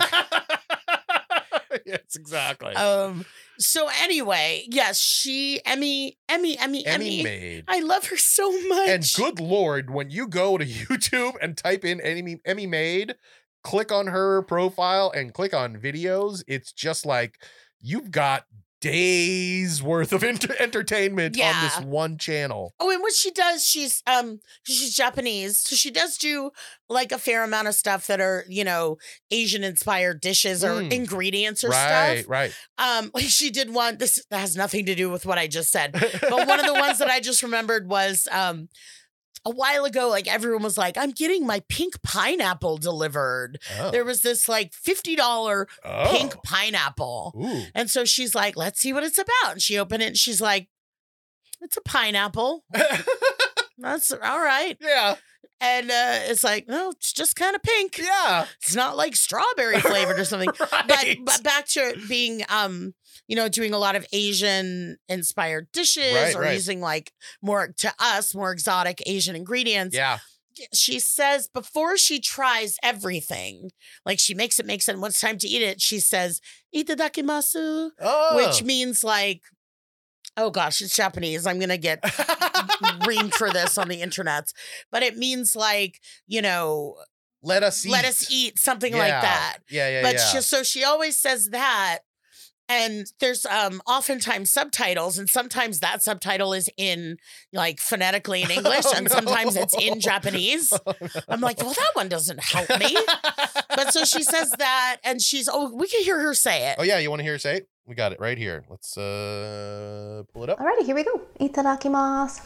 Yes, exactly. um. So anyway, yes, she Emmy Emmy Emmy Emmy Emmy. made. I love her so much. And good Lord, when you go to YouTube and type in Emmy Emmy made, click on her profile and click on videos, it's just like you've got days worth of enter- entertainment on this Yeah. one channel. Oh, and what she does, she's um she's Japanese, so she does do like a fair amount of stuff that are, you know, Asian inspired dishes or Mm. ingredients or Right, stuff. right. Um, like she did one. This has nothing to do with what I just said, but one of the ones that I just remembered was um a while ago. Like everyone was like, "I'm getting my pink pineapple delivered." Oh. There was this like fifty dollar Oh. pink pineapple. Ooh. And so she's like, let's see what it's about. And she opened it and she's like, it's a pineapple. That's all right. Yeah. And uh, it's like, no, it's just kind of pink. Yeah. It's not like strawberry flavored or something. But Right. but back to being um, you know, doing a lot of Asian inspired dishes Right, or right. using like more to us, more exotic Asian ingredients. Yeah. She says before she tries everything, like she makes it, makes it, and when it's time to eat it, she says, itadakimasu, Oh. which means like, oh gosh, it's Japanese. I'm going to get reamed for this on the internet. But it means like, you know, let us eat. let us eat, something Yeah. like that. Yeah, yeah, But yeah. she, so she always says that. And there's um oftentimes subtitles, and sometimes that subtitle is in like phonetically in English, Oh, and sometimes it's in no. Japanese. I'm like, well, that one doesn't help me. But so she says that, and she's oh, we can hear her say it. Oh yeah, you want to hear her say it? We got it right here. Let's uh pull it up. Alrighty, here we go. Itadakimasu.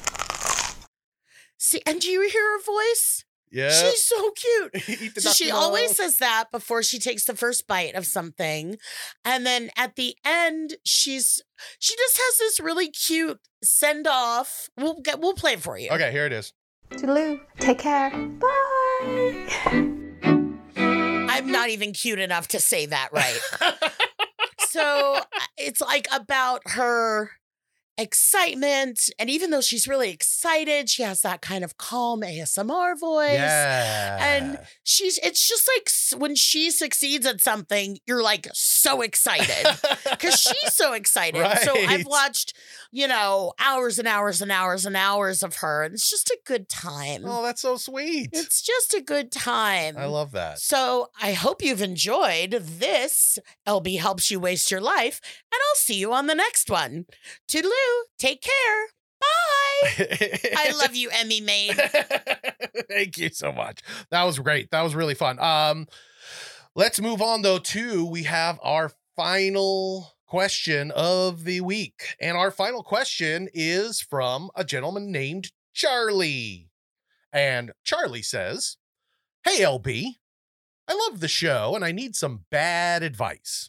See, and do you hear her voice? Yeah. She's so cute. Eat the So she Itadakimasu. always says that before she takes the first bite of something. And then at the end, she's she just has this really cute send off. We'll get we'll play it for you. Okay, here it is. Toodaloo. Take care. Bye. I'm not even cute enough to say that right. So it's like about her excitement. And even though she's really excited, she has that kind of calm A S M R voice. Yeah. And she's, it's just like s- when she succeeds at something, you're like so excited because she's so excited. So I've Right. watched, you know, hours and hours and hours and hours of her, and it's just a good time. Oh, that's so sweet. It's just a good time. I love that. So I hope you've enjoyed this. L B helps you waste your life, and I'll see you on the next one. Toodaloo. Take care. Bye. I love you, Emmy Maid. Thank you so much. That was great. That was really fun. Um, let's move on though to we have our final question of the week. And our final question is from a gentleman named Charlie. And Charlie says, "Hey L B, I love the show and I need some bad advice.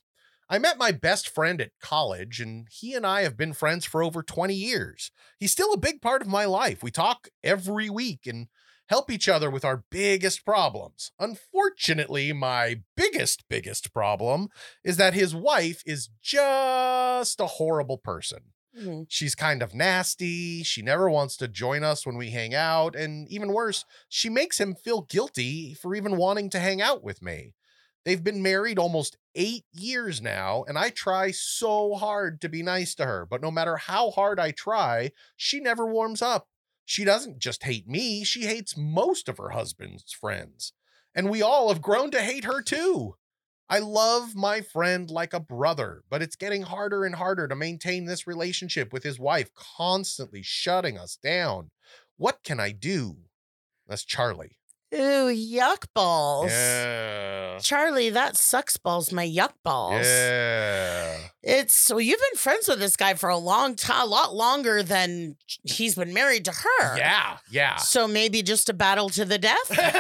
I met my best friend at college, and he and I have been friends for over twenty years. He's still a big part of my life. We talk every week and help each other with our biggest problems. Unfortunately, my biggest, biggest problem is that his wife is just a horrible person. Mm-hmm. She's kind of nasty. She never wants to join us when we hang out. And even worse, she makes him feel guilty for even wanting to hang out with me. They've been married almost eight years now, and I try so hard to be nice to her. But no matter how hard I try, she never warms up. She doesn't just hate me. She hates most of her husband's friends. And we all have grown to hate her too. I love my friend like a brother, but it's getting harder and harder to maintain this relationship with his wife constantly shutting us down. What can I do? That's Charlie. Ooh, yuck balls. Yeah. Charlie, that sucks balls, my yuck balls. Yeah. It's so you've been friends with this guy for a long time, a lot longer than he's been married to her. Yeah. Yeah. So maybe just a battle to the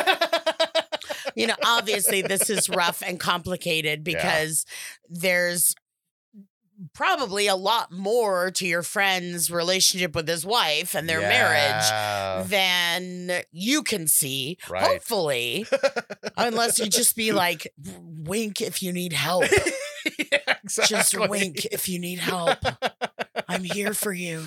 death. You know, obviously this is rough and complicated because yeah. there's probably a lot more to your friend's relationship with his wife and their yeah. marriage than you can see, right. hopefully, unless you just be like, wink if you need help. Yeah, exactly. Just wink if you need help. I'm here for you.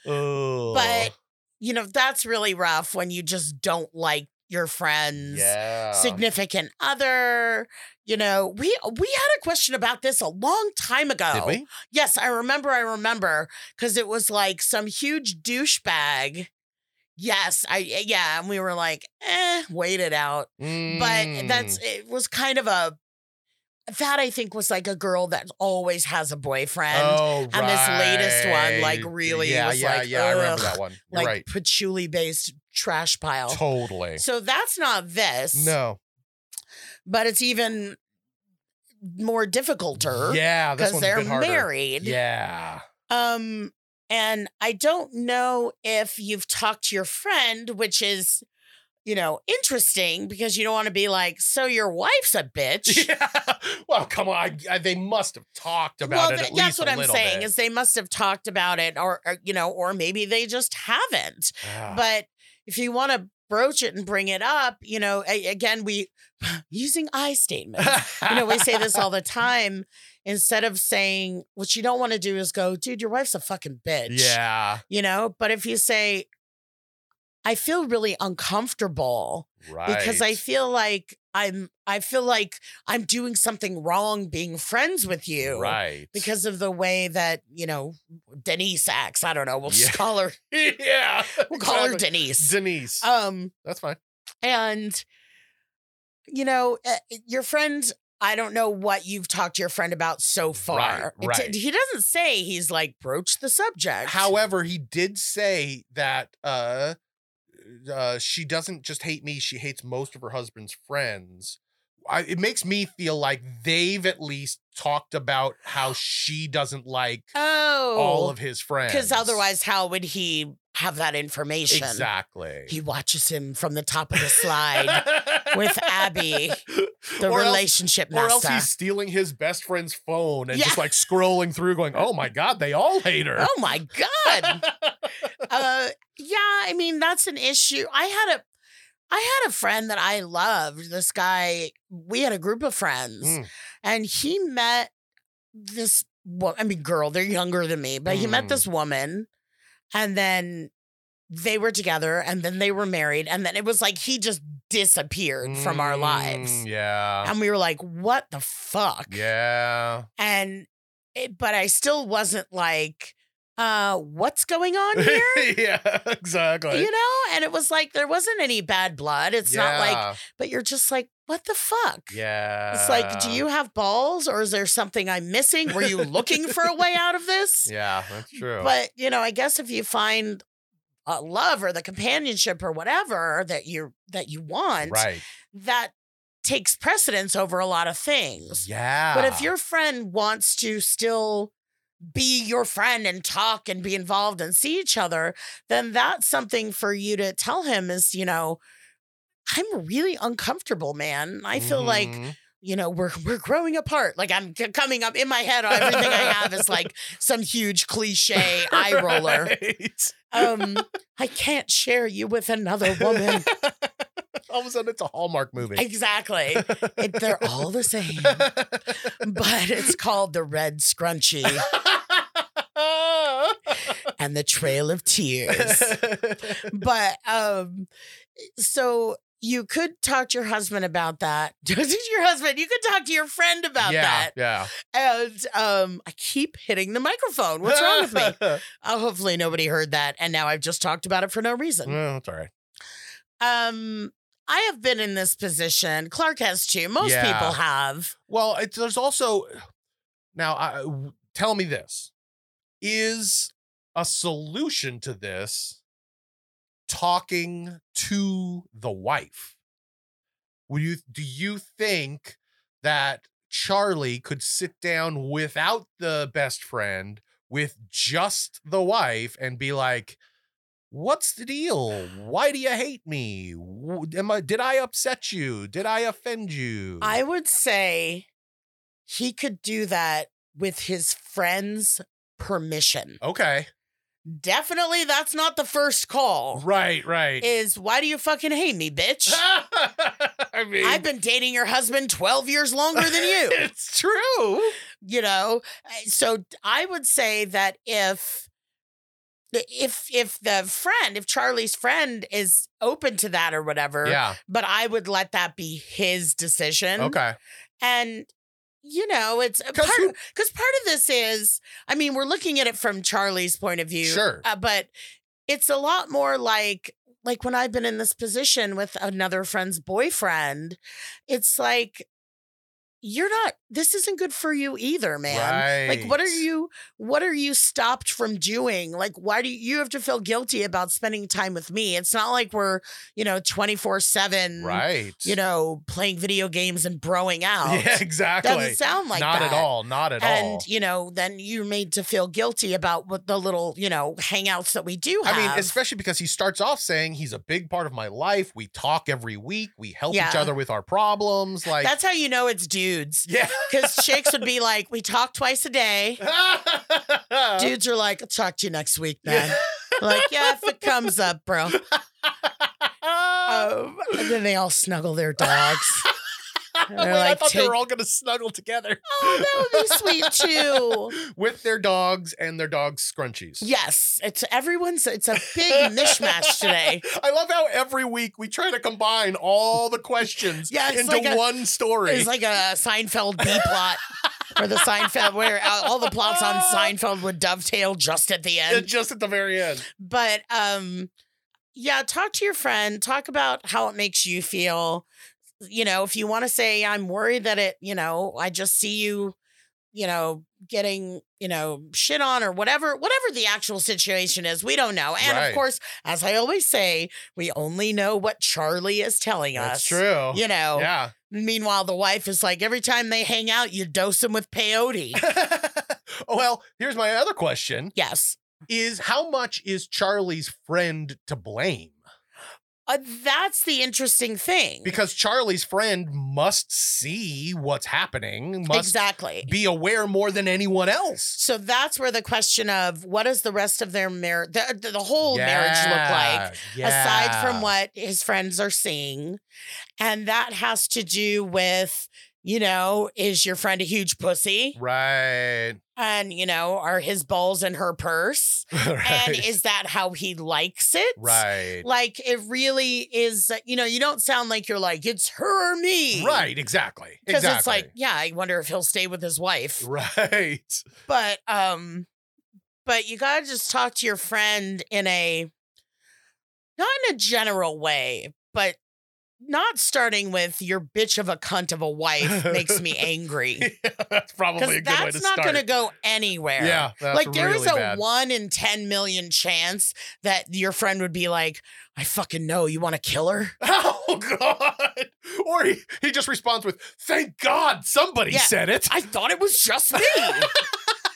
Oh. But, you know, that's really rough when you just don't like your friend's yeah. significant other. You know, we we had a question about this a long time ago. Did we? Yes, I remember, I remember, because it was like some huge douchebag. Yes, I yeah, and we were like, eh, wait it out. Mm. But that's it was kind of a that I think was like a girl that always has a boyfriend. Oh, and this latest one, like, right. really yeah, was yeah, like, yeah, I remember ugh, that one. You're like right. patchouli-based trash pile. Totally. So that's not this. No. But it's even more difficulter. Yeah, this because one's they're a bit harder. married. Yeah. Um, and I don't know if you've talked to your friend, which is, you know, interesting because you don't want to be like, so your wife's a bitch. Yeah. Well, come on. I, I, they must have talked about well, it th- at that's least what a I'm little saying bit. is they must have talked about it, or, or you know, or maybe they just haven't. Ah. But if you want to broach it and bring it up, you know, a- again, we using I statements. You know, we say this all the time. Instead of saying what you don't want to do is go, dude, your wife's a fucking bitch. Yeah. You know, but if you say, I feel really uncomfortable Right. because I feel like I'm, I feel like I'm doing something wrong being friends with you. Right. Because of the way that, you know, Denise acts. I don't know. We'll Yeah. just call her. Yeah. We'll call her exactly. Denise. Denise. Um, That's fine. and, you know, uh, your friend, I don't know what you've talked to your friend about so far. Right, right. It- he doesn't say he's like broached the subject. However, he did say that uh, uh, she doesn't just hate me; she hates most of her husband's friends. I, it makes me feel like they've at least talked about how she doesn't like oh, all of his friends. because otherwise, how would he have that information? exactly. He watches him from the top of the slide with Abby, the Or else- relationship Or else master. he's stealing his best friend's phone and Yeah. just like scrolling through, going, "Oh my god, they all hate her." Oh my God. uh, yeah, I mean, that's an issue. I had a I had a friend that I loved. This guy, we had a group of friends, Mm. and he met this wo- I mean, girl, they're younger than me, but he met Mm. this woman, and then they were together, and then they were married, and then it was like he just disappeared from our lives. Mm, Yeah. And we were like, what the fuck? Yeah. And it, but I still wasn't like, uh, what's going on here? Yeah, exactly. You know? And it was like there wasn't any bad blood. It's not like, Yeah. but you're just like, what the fuck? Yeah. It's like, do you have balls or is there something I'm missing? Were you looking for a way out of this? Yeah, that's true. But, you know, I guess if you find a love or the companionship or whatever that you that you want, right. that takes precedence over a lot of things. Yeah. But if your friend wants to still be your friend and talk and be involved and see each other, then that's something for you to tell him is, you know, I'm really uncomfortable, man. I feel like Mhm. you know, we're we're growing apart. Like I'm c- coming up in my head. Everything I have is like some huge cliche eye roller. Right. Um, I can't share you with another woman. All of a sudden, it's a Hallmark movie. Exactly. It, they're all the same, but it's called The Red Scrunchie and the Trail of Tears. But um, so. You could talk to your husband about that. Your husband, you could talk to your friend about yeah, that. Yeah. And um, I keep hitting the microphone. What's wrong with me? Uh, hopefully nobody heard that. And now I've just talked about it for no reason. Well, that's all right. Um, I have been in this position. Clark has too. Most Yeah. people have. Well, it's, there's also now. I, tell me this: is a solution to this talking to the wife? Would you do you think that Charlie could sit down without the best friend with just the wife and be like, what's the deal? Why do you hate me? W- Am I did I upset you? Did I offend you? I would say he could do that with his friend's permission. Okay. Definitely that's not the first call. Right, right. Is why do you fucking hate me, bitch? I mean, I've been dating your husband twelve years longer than you. It's true. You know, so I would say that if if if the friend, if Charlie's friend is open to that or whatever, Yeah. but I would let that be his decision. Okay. And you know, it's part Because who- because part of this is, I mean, we're looking at it from Charlie's point of view, Sure. uh, but it's a lot more like like when I've been in this position with another friend's boyfriend, it's like, you're not, this isn't good for you either, man. Like, what are Right. you, what are you stopped from doing? Like, why do you, you have to feel guilty about spending time with me? It's not like we're, you know, twenty-four seven, Right. you know, playing video games and broing out. Yeah, exactly. Doesn't sound like Not that. at all. Not at And, all. you know, then you're made to feel guilty about what the little, you know, hangouts that we do have. I mean, especially because he starts off saying he's a big part of my life. We talk every week. We help each Yeah. other with our problems. Like, That's how you know it's dudes. yeah. Because chicks would be like, we talk twice a day. Dudes are like, I'll talk to you next week, man. Like, yeah, if it comes up, bro. Um, and then they all snuggle their dogs. Wait, They're I like, thought they take- were all going to snuggle together. Oh, that would be sweet too. With their dogs and their dogs' scrunchies. Yes, it's everyone's. It's a big mishmash today. I love how every week we try to combine all the questions Yeah, it's into like a- one story. It's like a Seinfeld B plot, or the Seinfeld where all the plots on Seinfeld would dovetail just at the end. just at the very end. But um, yeah, talk to your friend. Talk about how it makes you feel. You know, if you want to say, I'm worried that it, you know, I just see you, you know, getting, you know, shit on or whatever, whatever the actual situation is, we don't know. And Right. of course, as I always say, we only know what Charlie is telling us. That's true. You know, Yeah. meanwhile, the wife is like, every time they hang out, you dose them with peyote. Oh, well, here's my other question. Yes. Is how much is Charlie's friend to blame? Uh, that's the interesting thing. Because Charlie's friend must see what's happening, must Exactly. be aware more than anyone else. So that's where the question of what does the rest of their marriage, the, the, the whole marriage look like, Yeah, aside from yeah. what his friends are seeing. And that has to do with, you know, is your friend a huge pussy? Right. And, you know, are his balls in her purse? Right. And is that how he likes it? Right. Like, it really is, you know, you don't sound like you're like, it's her or me. Right, exactly. Because Exactly. it's like, yeah, I wonder if he'll stay with his wife. Right. But um, but you gotta just talk to your friend in a, not in a general way, but not starting with your bitch of a cunt of a wife makes me angry. Yeah, that's probably a Because good way to that's not start. going to go anywhere. Yeah, that's like there is really a bad. one in ten million chance that your friend would be like, I fucking know, you want to kill her? Oh, God. Or he, he just responds with, thank God somebody Yeah. said it. I thought it was just me.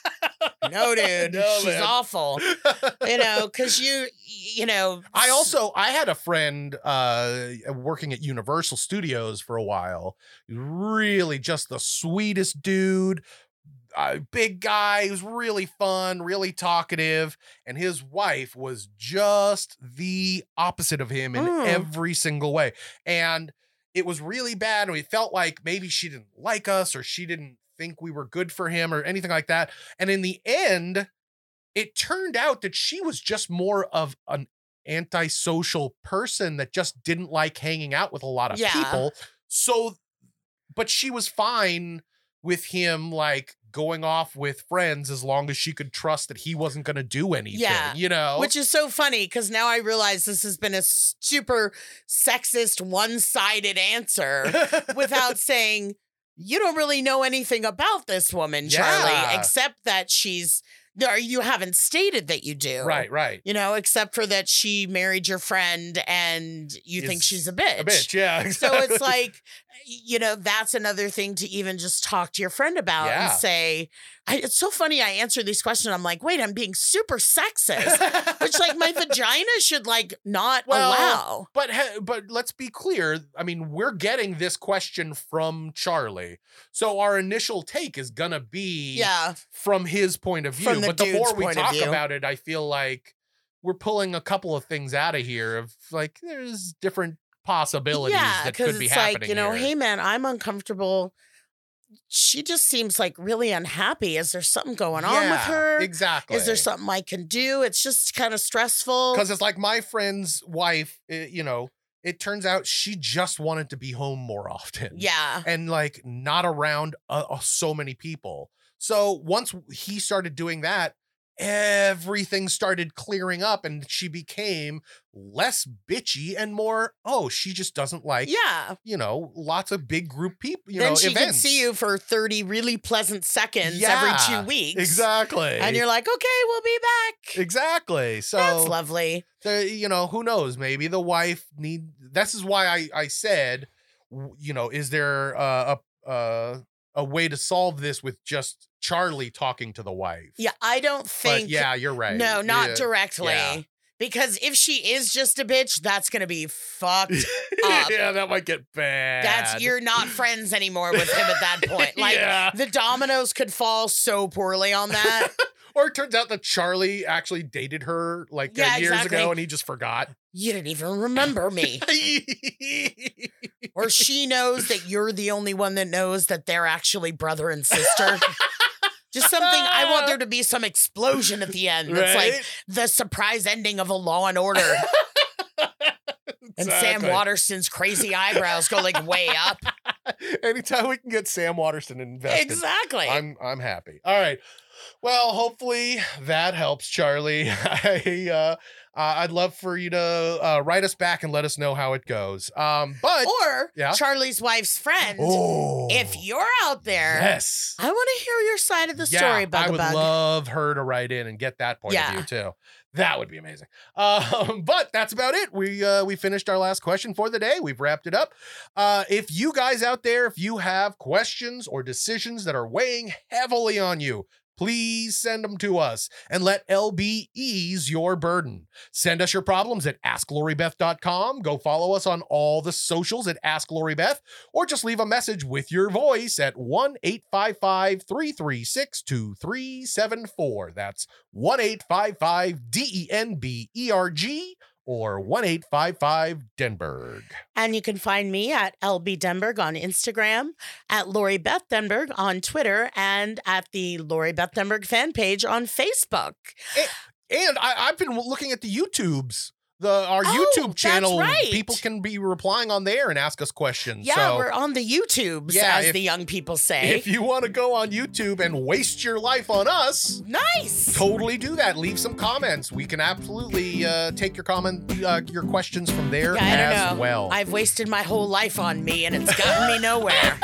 No, dude, No, she's man. awful. You know, because you, you know. I also I had a friend uh, working at Universal Studios for a while. Really, just the sweetest dude. Uh, big guy. He was really fun, really talkative, and his wife was just the opposite of him in Mm. every single way. And it was really bad. And we felt like maybe she didn't like us, or she didn't think we were good for him, or anything like that. And in the end, it turned out that she was just more of an antisocial person that just didn't like hanging out with a lot of Yeah. people. So, but she was fine with him like going off with friends as long as she could trust that he wasn't going to do anything, Yeah. you know? Which is so funny because now I realize this has been a super sexist, one-sided answer without saying, you don't really know anything about this woman, Charlie, Yeah. except that she's, or you haven't stated that you do. Right, right. You know, except for that she married your friend and you think Is she's a bitch. A bitch, yeah. So Exactly. it's like, you know, that's another thing to even just talk to your friend about Yeah. and say, I, it's so funny. I answer these questions. I'm like, wait, I'm being super sexist, which like my vagina should like not Well, allow. But he- but let's be clear. I mean, we're getting this question from Charlie, so our initial take is gonna be Yeah. from his point of view. From the but the dude's more we point of talk view. about it, I feel like we're pulling a couple of things out of here of like there's different possibilities Yeah, that because could be it's happening. like, you know, here. hey man, I'm uncomfortable. She just seems like really unhappy. Is there something going on with Yeah, her? exactly. Is there something I can do? It's just kind of stressful. Because it's like my friend's wife, eh, you know, it turns out she just wanted to be home more often. Yeah. And like not around uh, uh, so many people. So once he started doing that, everything started clearing up and she became less bitchy and more, oh, she just doesn't like, Yeah. you know, lots of big group people, you then know, she can events. see you for thirty really pleasant seconds Yeah, every two weeks. Exactly. And you're like, okay, we'll be back. Exactly. So That's lovely. the, you know, who knows? Maybe the wife need. This is why I I said, w- you know, is there uh, a uh, a way to solve this with just Charlie talking to the wife? Yeah, I don't But think. yeah, you're right. No, not Yeah. directly. Yeah. Because if she is just a bitch, that's gonna be fucked up. Yeah, that might get bad. That's you're not friends anymore with him at that point. Like Yeah. the dominoes could fall so poorly on that. Or it turns out that Charlie actually dated her like uh, Yeah, years exactly. ago and he just forgot. You didn't even remember me. Or she knows that you're the only one that knows that they're actually brother and sister. Just something, I want there to be some explosion at the end. It's like Right? the surprise ending of a Law and Order. And Sam Exactly. Waterston's crazy eyebrows go like way up. Anytime we can get Sam Waterston invested. Exactly. I'm I'm happy. All right. Well, hopefully that helps, Charlie. I uh, uh, I'd love for you to uh, write us back and let us know how it goes. Um, but Or yeah. Charlie's wife's friend. Oh. If you're out there, Yes. I want to hear your side of the Yeah, story, I would Bugabug. love her to write in and get that point Yeah. of view too. That would be amazing. Um, but that's about it. We uh, we finished our last question for the day. We've wrapped it up. Uh, if you guys out there, if you have questions or decisions that are weighing heavily on you, please send them to us and let L B ease your burden. Send us your problems at ask lori beth dot com. Go follow us on all the socials at Ask Lori Beth, or just leave a message with your voice at one eight five five, three three six, two three seven four. That's one eight five five D E N B E R G or one eight five five Denberg. And you can find me at L B Denberg on Instagram, at Lori Beth Denberg on Twitter, and at the Lori Beth Denberg fan page on Facebook. And I, I've been looking at the YouTubes. The our Oh, YouTube that's channel, right. people can be replying on there and ask us questions. Yeah, so we're on the YouTubes, Yeah, as if- the young people say. if you want to go on YouTube and waste your life on us, nice. totally do that. Leave some comments. We can absolutely uh, take your comment, uh, your questions from there Yeah, I don't as know. well. I've wasted my whole life on me, and it's gotten me nowhere.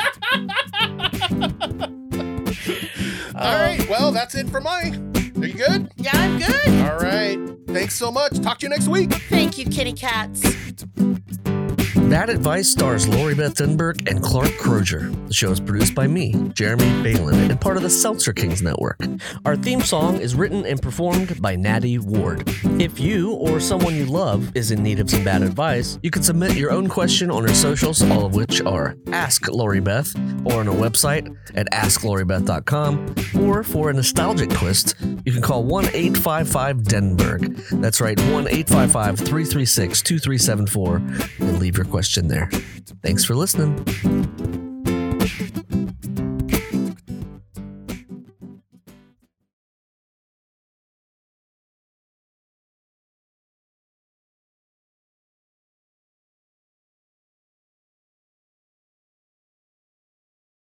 All right. Well, that's it for my. Are you good? Yeah, I'm good. All right. Thanks so much. Talk to you next week. Thank you, kitty cats. Bad Advice stars Lori Beth Denberg and Clark Crozier. The show is produced by me, Jeremy Balin, and part of the Seltzer Kings Network. Our theme song is written and performed by Natty Ward. If you or someone you love is in need of some bad advice, you can submit your own question on our socials, all of which are Ask Lori Beth, or on our website at ask lori beth dot com, or for a nostalgic twist, you can call one eight five five Denberg. That's right, one eight five five, three three six, two three seven four, and leave your question there. Thanks for listening.